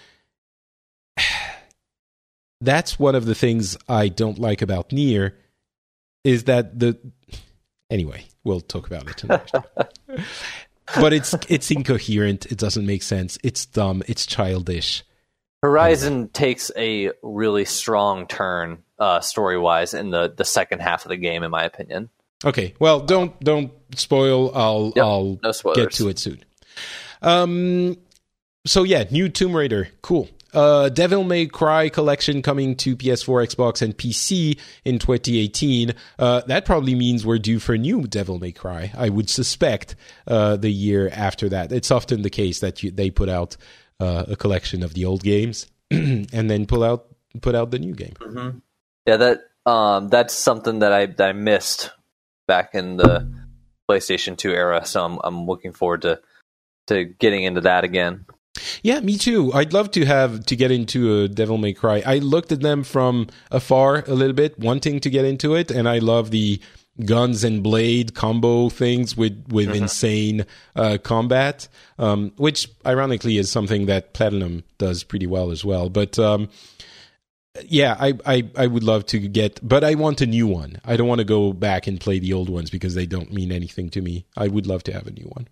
A: that's one of the things I don't like about Nier. Is that the anyway? We'll talk about it tonight. But it's it's incoherent. It doesn't make sense. It's dumb. It's childish.
B: Horizon anyway. takes a really strong turn uh, story wise in the, the second half of the game, in my opinion.
A: Okay. Well, don't don't spoil. I'll
B: yep,
A: I'll
B: no
A: get to it soon. Um. So yeah, new Tomb Raider. Cool. Uh, Devil May Cry collection coming to P S four, Xbox, and P C in twenty eighteen. Uh, that probably means we're due for new Devil May Cry. I would suspect uh, the year after that. It's often the case that you, they put out uh, a collection of the old games and then pull out put out the new game.
B: Mm-hmm. Yeah, that um, that's something that I that I missed back in the PlayStation two era. So I'm I'm looking forward to to getting into that again.
A: Yeah, me too. I'd love to have to get into a Devil May Cry. I looked at them from afar a little bit, wanting to get into it, and I love the guns and blade combo things with with mm-hmm. insane uh, combat, um, which ironically is something that Platinum does pretty well as well. But um, yeah, I, I I would love to get, but I want a new one. I don't want to go back and play the old ones because they don't mean anything to me. I would love to have a new one.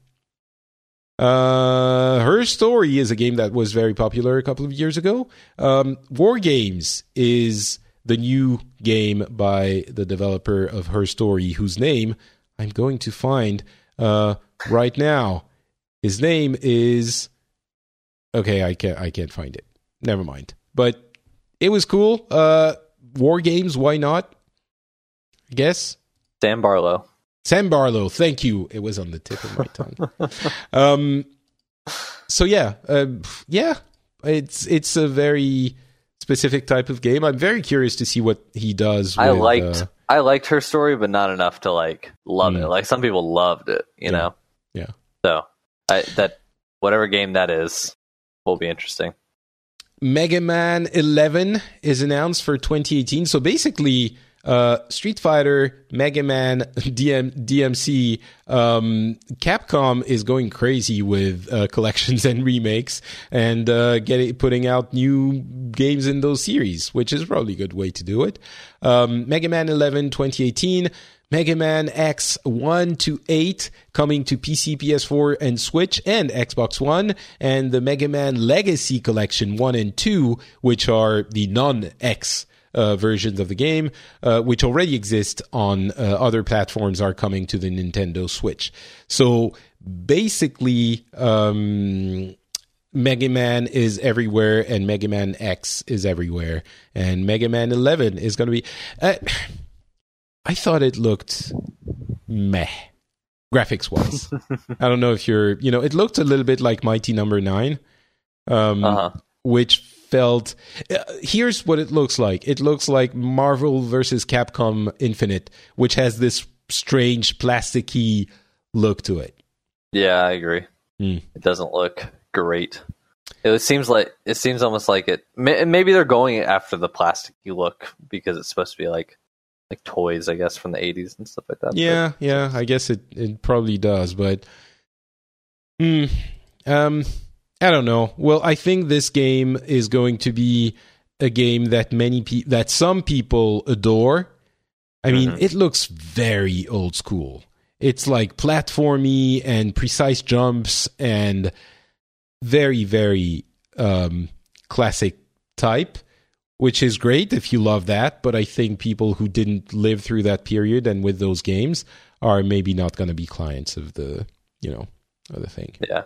A: Uh, Her Story is a game that was very popular a couple of years ago. Um, War Games is the new game by the developer of Her Story, whose name I'm going to find uh, right now. His name is Okay, I can't. I can't find it. Never mind. But it was cool. Uh, War Games. Why not? I guess.
B: Sam Barlow.
A: Sam Barlow. Thank you. It was on the tip of my tongue. um. So yeah, uh, yeah. It's it's a very specific type of game. I'm very curious to see what he does. With,
B: I liked.
A: Uh,
B: I liked her story, but not enough to like love
A: Mm.
B: it. Like some people loved it, you
A: Yeah.
B: know.
A: Yeah.
B: So I, that whatever game that is will be interesting.
A: Mega Man eleven is announced for twenty eighteen. So basically, uh, Street Fighter, Mega Man, D M, D M C, um, Capcom is going crazy with uh, collections and remakes and uh, getting putting out new games in those series, which is probably a good way to do it. Um, Mega Man eleven twenty eighteen. Mega Man X one to eight coming to P C, P S four, and Switch, and Xbox One, and the Mega Man Legacy Collection one and two, which are the non-X uh, versions of the game, uh, which already exist on uh, other platforms, are coming to the Nintendo Switch. So basically, um, Mega Man is everywhere, and Mega Man X is everywhere, and Mega Man eleven is going to be... Uh, I thought it looked meh, graphics wise. I don't know if you're, you know, it looked a little bit like Mighty Number Nine, um,
B: Uh-huh.
A: which felt. Uh, here's what it looks like. It looks like Marvel versus Capcom Infinite, which has this strange plasticky look to it.
B: Yeah, I agree.
A: Mm.
B: It doesn't look great. It seems like it seems almost like it. may- Maybe they're going after the plasticky look because it's supposed to be like like toys, I guess, from the eighties and stuff like that.
A: Yeah, yeah, I guess it, it probably does, but hmm, um, I don't know. Well, I think this game is going to be a game that many pe- that some people adore. I mean,
B: Mhm.
A: it looks very old school. It's like platformy and precise jumps and very, very um, classic type, which is great if you love that. But I think people who didn't live through that period and with those games are maybe not going to be clients of the, you know, of the thing.
B: Yeah.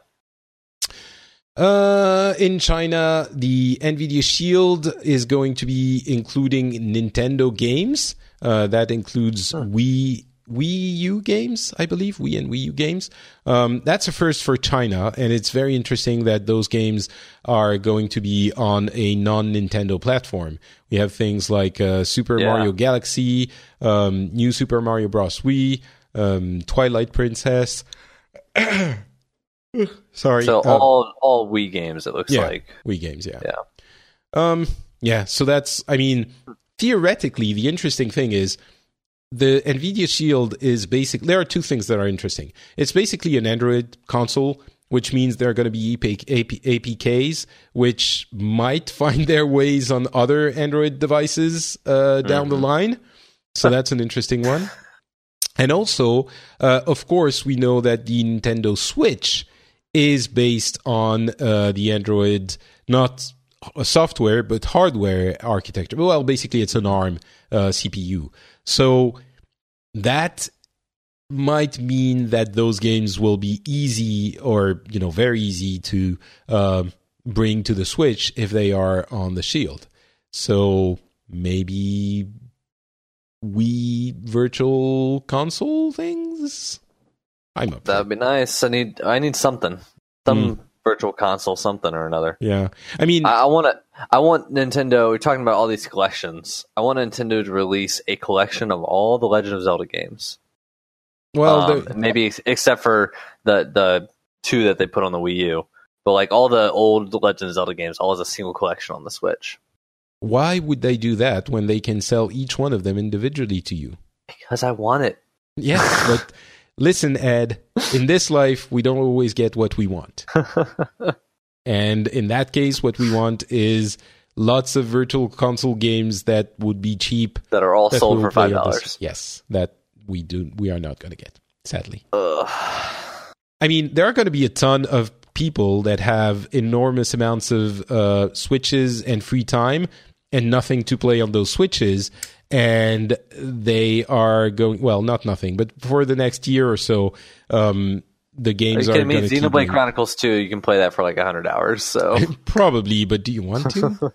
A: Uh, in China, the NVIDIA Shield is going to be including Nintendo games. Uh, that includes
B: Huh.
A: Wii Wii U games, I believe, Wii and Wii U games. Um, that's a first for China, and it's very interesting that those games are going to be on a non-Nintendo platform. We have things like uh, Super
B: Yeah.
A: Mario Galaxy, um, New Super Mario Bros. Wii, um, Twilight Princess. Sorry.
B: So
A: uh,
B: all all Wii games, it looks
A: yeah,
B: like.
A: Wii games, yeah.
B: Yeah.
A: Um, yeah, so that's, I mean, theoretically, the interesting thing is the NVIDIA Shield is basic. There are two things that are interesting. It's basically an Android console, which means there are going to be A P Ks, which might find their ways on other Android devices uh, down
B: Mhm.
A: the line. So that's an interesting one. And also, uh, of course, we know that the Nintendo Switch is based on uh, the Android, not software, but hardware architecture. Well, basically, it's an ARM uh, C P U. So that might mean that those games will be easy or, you know, very easy to uh, bring to the Switch if they are on the Shield. So maybe Wii virtual console things? I'm up for
B: That'd be nice. I need I need something. Some
A: Hmm.
B: virtual console, something or another.
A: Yeah. I mean,
B: I, I want to. I want Nintendo. We're talking about all these collections. I want Nintendo to release a collection of all the Legend of Zelda games.
A: well,
B: um,
A: the-
B: maybe ex- except for the the two that they put on the Wii U, but like all the old Legend of Zelda games, all as a single collection on the Switch.
A: why would they do that when they can sell each one of them individually to you?
B: Because I want it.
A: Yes, but listen, Ed, in this life, we don't always get what we want. And in that case, what we want is lots of virtual console games that would be cheap.
B: That are all
A: that
B: sold
A: we'll
B: for
A: play
B: five
A: on this-
B: dollars.
A: Yes, that we do. We are not going to get, sadly.
B: Ugh.
A: I mean, there are going to be a ton of people that have enormous amounts of uh, Switches and free time and nothing to play on those Switches. And they are going, well, not nothing, but for the next year or so, um, the games
B: you
A: are
B: can
A: going
B: mean
A: to keep
B: Xenoblade
A: me-
B: Chronicles two. You can play that for like a hundred hours. So
A: Probably, but do you want to?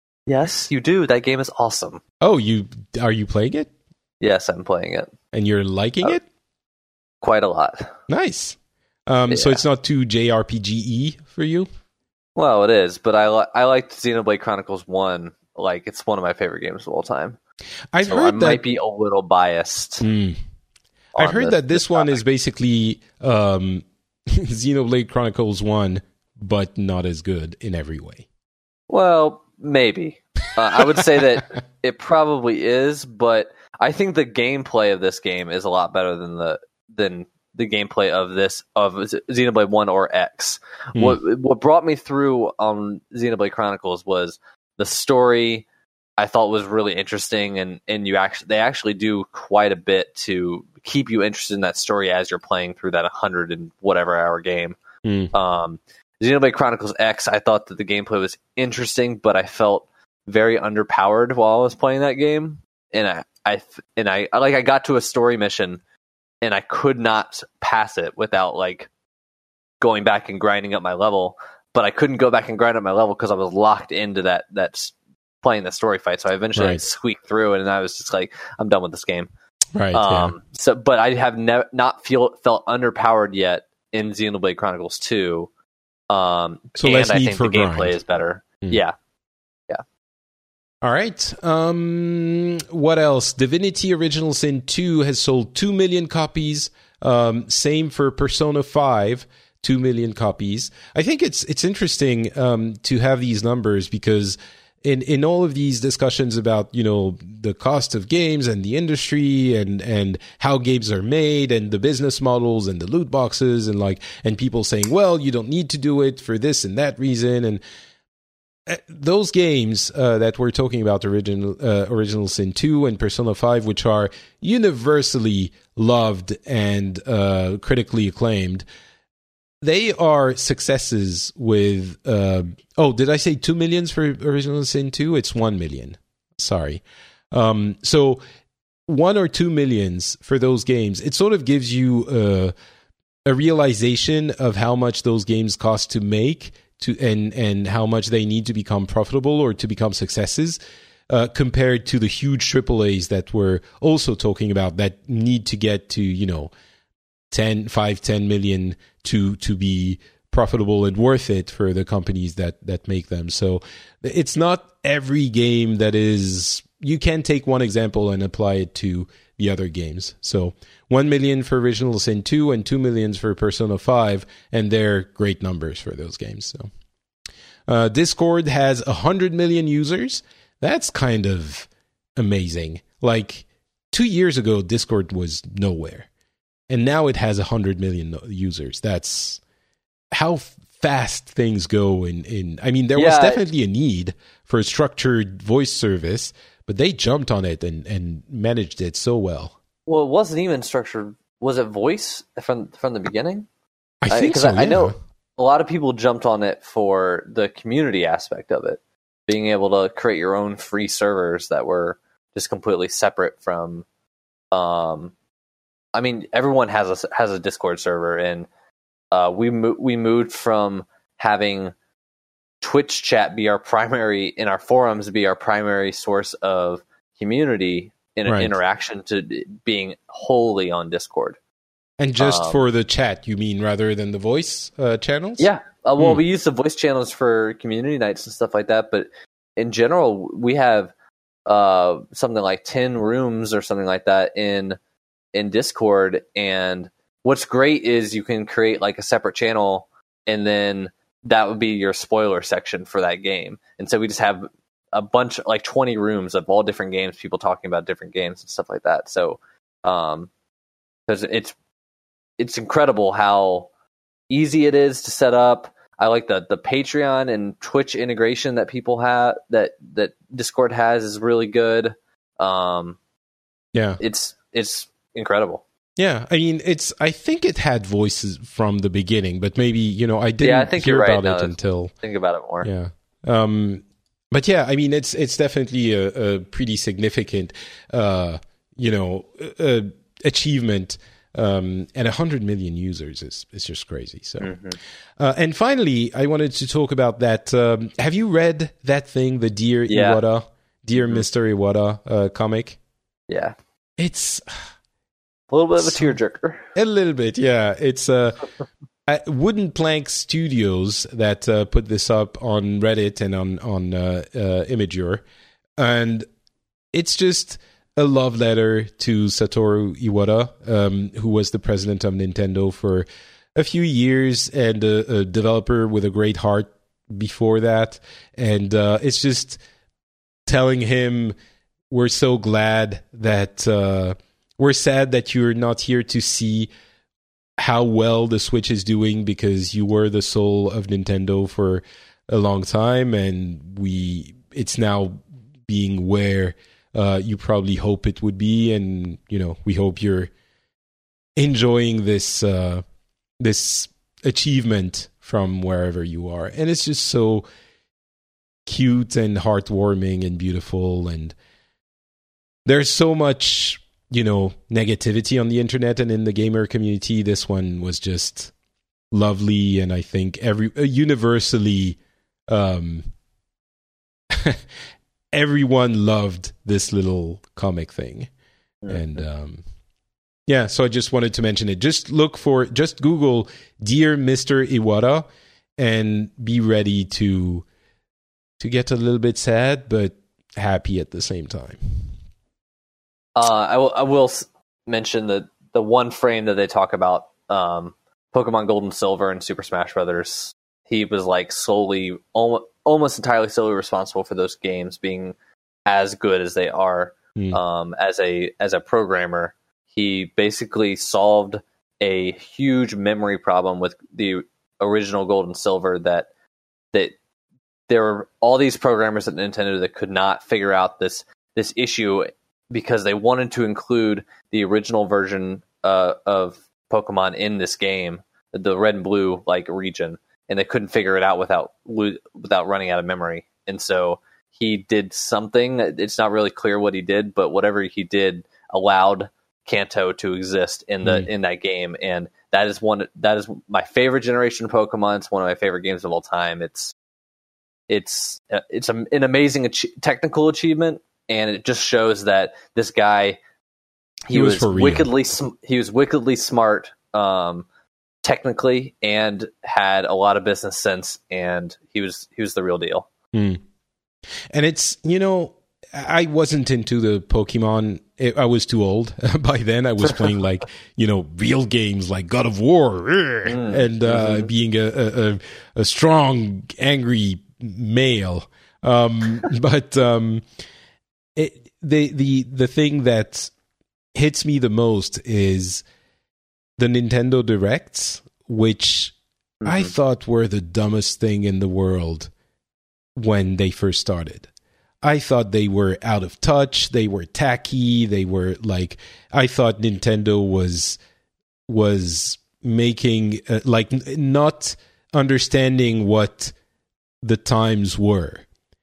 B: yes, you do. That game is awesome.
A: Oh, you are you playing it?
B: Yes, I'm playing it
A: And you're liking
B: Oh.
A: it?
B: quite a lot.
A: Nice. Um, So
B: Yeah.
A: it's not too J R P G-y for you?
B: Well, it is, but I li- I liked Xenoblade Chronicles one. Like, it's one of my favorite games of all time.
A: I've
B: So I
A: heard that.
B: might be a little biased.
A: Hmm. I've
B: on
A: heard
B: this-
A: that this,
B: this
A: one is
B: topic.
A: basically um, Xenoblade Chronicles one, but not as good in every way.
B: Well, maybe. Uh, I would say that it probably is, but I think the gameplay of this game is a lot better than the than the gameplay of this of Xenoblade One or X.
A: Hmm.
B: What what brought me through on Xenoblade Chronicles was the story. I thought was really interesting, and and you actually they actually do quite a bit to keep you interested in that story as you're playing through that hundred and whatever hour game.
A: Hmm.
B: Um, Xenoblade Chronicles X, I thought that the gameplay was interesting, but I felt very underpowered while I was playing that game, and I, I and I like I got to a story mission, and I could not pass it without like going back and grinding up my level. But I couldn't go back and grind up my level because I was locked into that that s- playing the story fight. So I eventually
A: Right.
B: like, squeaked through it, and I was just like, I'm done with this game.
A: Right.
B: Um, so, but I have ne- not feel felt underpowered yet in Xenoblade Chronicles two. Um,
A: So
B: and
A: less
B: I
A: need
B: think
A: for
B: the gameplay
A: grind.
B: is better.
A: Hmm.
B: Yeah,
A: yeah. All right. Um, what else? Divinity Original Sin two has sold two million copies. Um, same for Persona five. Two million copies. I think it's it's interesting um, to have these numbers because in in all of these discussions about you know the cost of games and the industry and and how games are made and the business models and the loot boxes and like and people saying, well, you don't need to do it for this and that reason, and those games uh, that we're talking about, original uh, Original Sin two and Persona five, which are universally loved and uh, critically acclaimed. They are successes with, uh, oh, did I say two millions for Original Sin two? It's one million. Sorry. Um, so one or two millions for those games, it sort of gives you uh, a realization of how much those games cost to make to and, and how much they need to become profitable or to become successes uh, compared to the huge triple A's that we're also talking about that need to get to, you know, ten, five, ten million to to be profitable and worth it for the companies that that make them. So it's not every game that is. You can take one example and apply it to the other games. So one million for Original Sin two and two millions for Persona five, and they're great numbers for those games. So uh, Discord has a hundred million users. That's kind of amazing. Like two years ago, Discord was nowhere. And now it has one hundred million users. That's how fast things go in... in I mean, there was
B: Yeah.
A: definitely a need for a structured voice service, but they jumped on it and, and managed it so well.
B: well, it wasn't even structured. Was it voice from from the beginning?
A: I
B: I-
A: think
B: 'cause
A: so,
B: I- I
A: yeah.
B: know- A lot of people jumped on it for the community aspect of it, being able to create your own free servers that were just completely separate from. Um, I mean, everyone has a has a Discord server, and uh, we mo- we moved from having Twitch chat be our primary in our forums be our primary source of community and
A: Right.
B: interaction to being wholly on Discord.
A: And just
B: Um,
A: for the chat, you mean, rather than the voice uh, channels?
B: Yeah. Uh, well,
A: Hmm.
B: we use the voice channels for community nights and stuff like that, but in general, we have uh, something like ten rooms or something like that in in Discord. And what's great is you can create like a separate channel, and then that would be your spoiler section for that game. And so we just have a bunch, like twenty rooms of all different games, people talking about different games and stuff like that. So, um, because it's it's incredible how easy it is to set up. I like the the Patreon and Twitch integration that people have, that that Discord has, is really good. Um,
A: Yeah.
B: it's it's incredible.
A: Yeah, I mean, it's. I think it had voices from the beginning, but maybe, you know, I didn't
B: Yeah, I think
A: hear
B: you're right
A: about
B: now
A: it
B: that-
A: until...
B: Think about it more.
A: Yeah. Um, but yeah, I mean, it's it's definitely a, a pretty significant, uh, you know, uh, achievement Um, and one hundred million users is, is just crazy. So,
B: Mm-hmm.
A: uh, and finally, I wanted to talk about that. Um, have you read that thing, the Dear
B: Yeah.
A: Iwata, Dear
B: Mhm.
A: Mister Iwata uh, comic?
B: Yeah.
A: It's
B: A little bit of a
A: So-
B: tearjerker.
A: a little bit, yeah. It's uh, uh, Wooden Plank Studios that uh, put this up on Reddit and on on uh, uh, Imgur, and it's just a love letter to Satoru Iwata, um, who was the president of Nintendo for a few years and a, a developer with a great heart before that. And uh, it's just telling him, we're so glad that uh, we're sad that you're not here to see how well the Switch is doing, because you were the soul of Nintendo for a long time, and we it's now being where uh, you probably hope it would be, and you know we hope you're enjoying this uh, this achievement from wherever you are. And it's just so cute and heartwarming and beautiful, and there's so much, you know, negativity on the internet and in the gamer community. This one was just lovely, and I think every uh, universally um everyone loved this little comic thing.
B: Mm-hmm.
A: And um yeah, so I just wanted to mention it. Just look for, just Google Dear Mister Iwata and be ready to to get a little bit sad, but happy at the same time.
B: Uh, I will. I will s- mention that the one frame that they talk about, um, Pokemon Gold and Silver and Super Smash Brothers. He was like solely, almost, almost entirely solely responsible for those games being as good as they are.
A: Mm.
B: Um, as a as a programmer, he basically solved a huge memory problem with the original Gold and Silver. That that there were all these programmers at Nintendo that could not figure out this this issue, because they wanted to include the original version uh, of Pokemon in this game, the Red and Blue like region, and they couldn't figure it out without lo- without running out of memory. And so he did something. It's not really clear what he did, but whatever he did allowed Kanto to exist in the
A: Mm.
B: in that game, and that is one that is my favorite generation of Pokemon. It's one of my favorite games of all time. It's it's uh, it's a, an amazing ach- technical achievement. And it just shows that this guy, he,
A: He was
B: was,
A: for real.
B: wickedly, sm- he was wickedly smart, um, technically, and had a lot of business sense. And he was, he was the real deal.
A: Mm. And it's, you know, I wasn't into the Pokemon. I was too old by then. I was playing like, you know, real games like God of War, mm. and uh, mm-hmm. being a, a, a strong, angry male. Um, but, um, It, the the the thing that hits me the most is the Nintendo Directs, which mm-hmm. I thought were the dumbest thing in the world when they first started. I thought they were out of touch, they were tacky, they were like, I thought Nintendo was was making uh, like n- not understanding what the times were.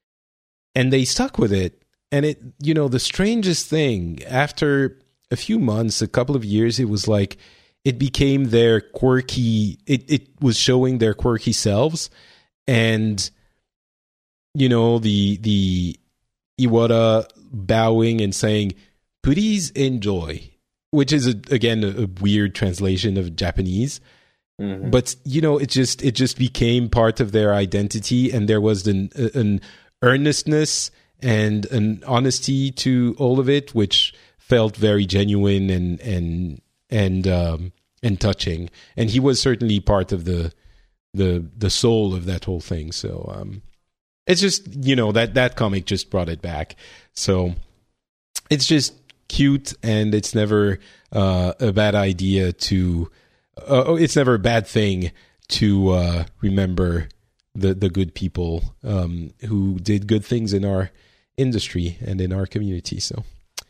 A: And they stuck with it. And it, you know, the strangest thing, after a few months, a couple of years, it was like it became their quirky, it, it was showing their quirky selves. And, you know, the the Iwata bowing and saying, please enjoy, which is, a, again, a, a weird translation of Japanese. Mm-hmm. But, you know, it just it just became part of their identity. And there was an, an earnestness and an honesty to all of it, which felt very genuine and and and um, and touching. And he was certainly part of the the the soul of that whole thing. So um, it's just, you know, that that comic just brought it back. So it's just cute, and it's never uh, a bad idea to. Uh, it's never a bad thing to uh, remember the the good people um, who did good things in our industry and in our community. So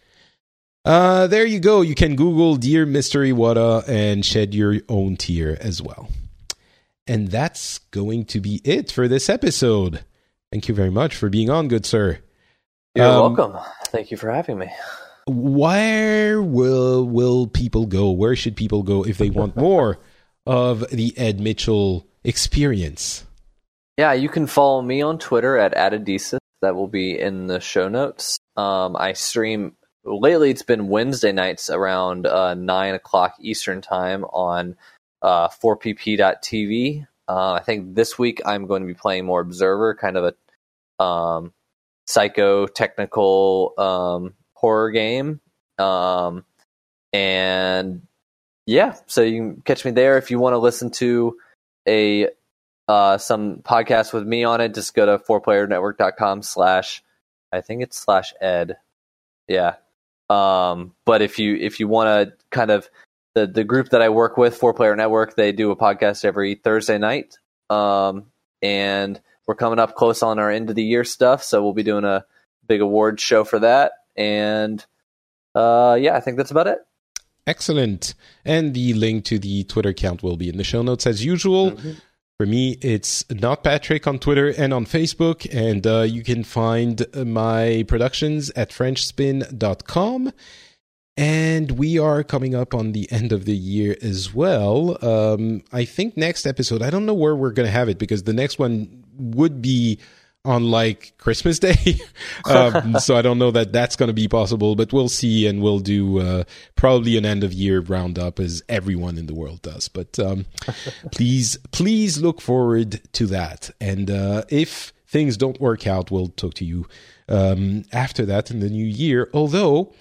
A: uh there you go. You can Google Dear Mister Iwata and shed your own tear as well. And that's going to be it for this episode. Thank you very much for being on, good sir.
B: You're
A: um,
B: welcome. Thank you for having me.
A: where will will people go? Where should people go if they want more of the Ed Mitchell experience?
B: Yeah, you can follow me on Twitter at Addedesis. That will be in the show notes. Um, I stream, lately it's been Wednesday nights around uh, nine o'clock Eastern time on uh, four p p dot t v. Uh, I think this week I'm going to be playing more Observer, kind of a um, psycho-technical um, horror game. Um, and yeah, so you can catch me there. If you want to listen to a uh, some podcast with me on it, just go to four player network dot com slash, I think it's slash ed. Yeah. Um, but if you if you want to kind of, the, the group that I work with, four player Network, they do a podcast every Thursday night. Um, and we're coming up close on our end of the year stuff, so we'll be doing a big awards show for that. And uh, yeah, I think that's about it.
A: Excellent. And the link to the Twitter account will be in the show notes as usual. Mm-hmm. For me, it's Not Patrick on Twitter and on Facebook. And uh, you can find my productions at french spin dot com. And we are coming up on the end of the year as well. Um, I think next episode, I don't know where we're going to have it, because the next one would be on like Christmas Day. um, so I don't know that that's going to be possible, but we'll see. And we'll do uh, probably an end of year roundup, as everyone in the world does. But um, please, please look forward to that. And uh, if things don't work out, we'll talk to you um, after that in the new year. Although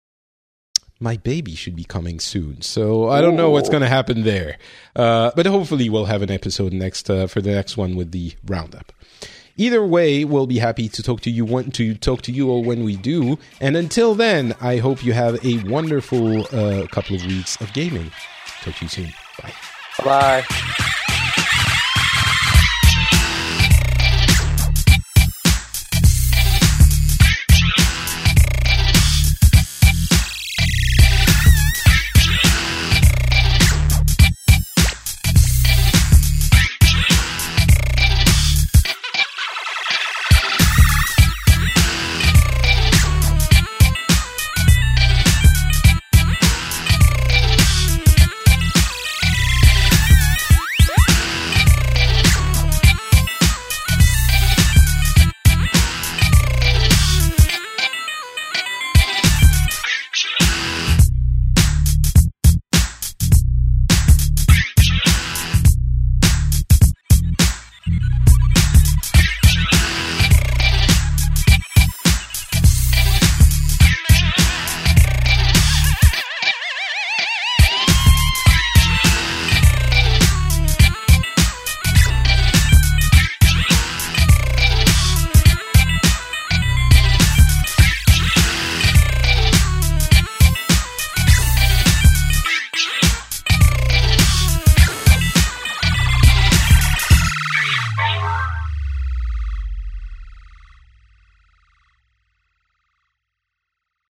A: my baby should be coming soon, so I don't know what's going to happen there. Uh, but hopefully we'll have an episode next uh, for the next one with the roundup. Either way, we'll be happy to talk to you when, to talk to you all when we do. And until then, I hope you have a wonderful uh, couple of weeks of gaming. Talk to you soon. Bye.
B: Bye.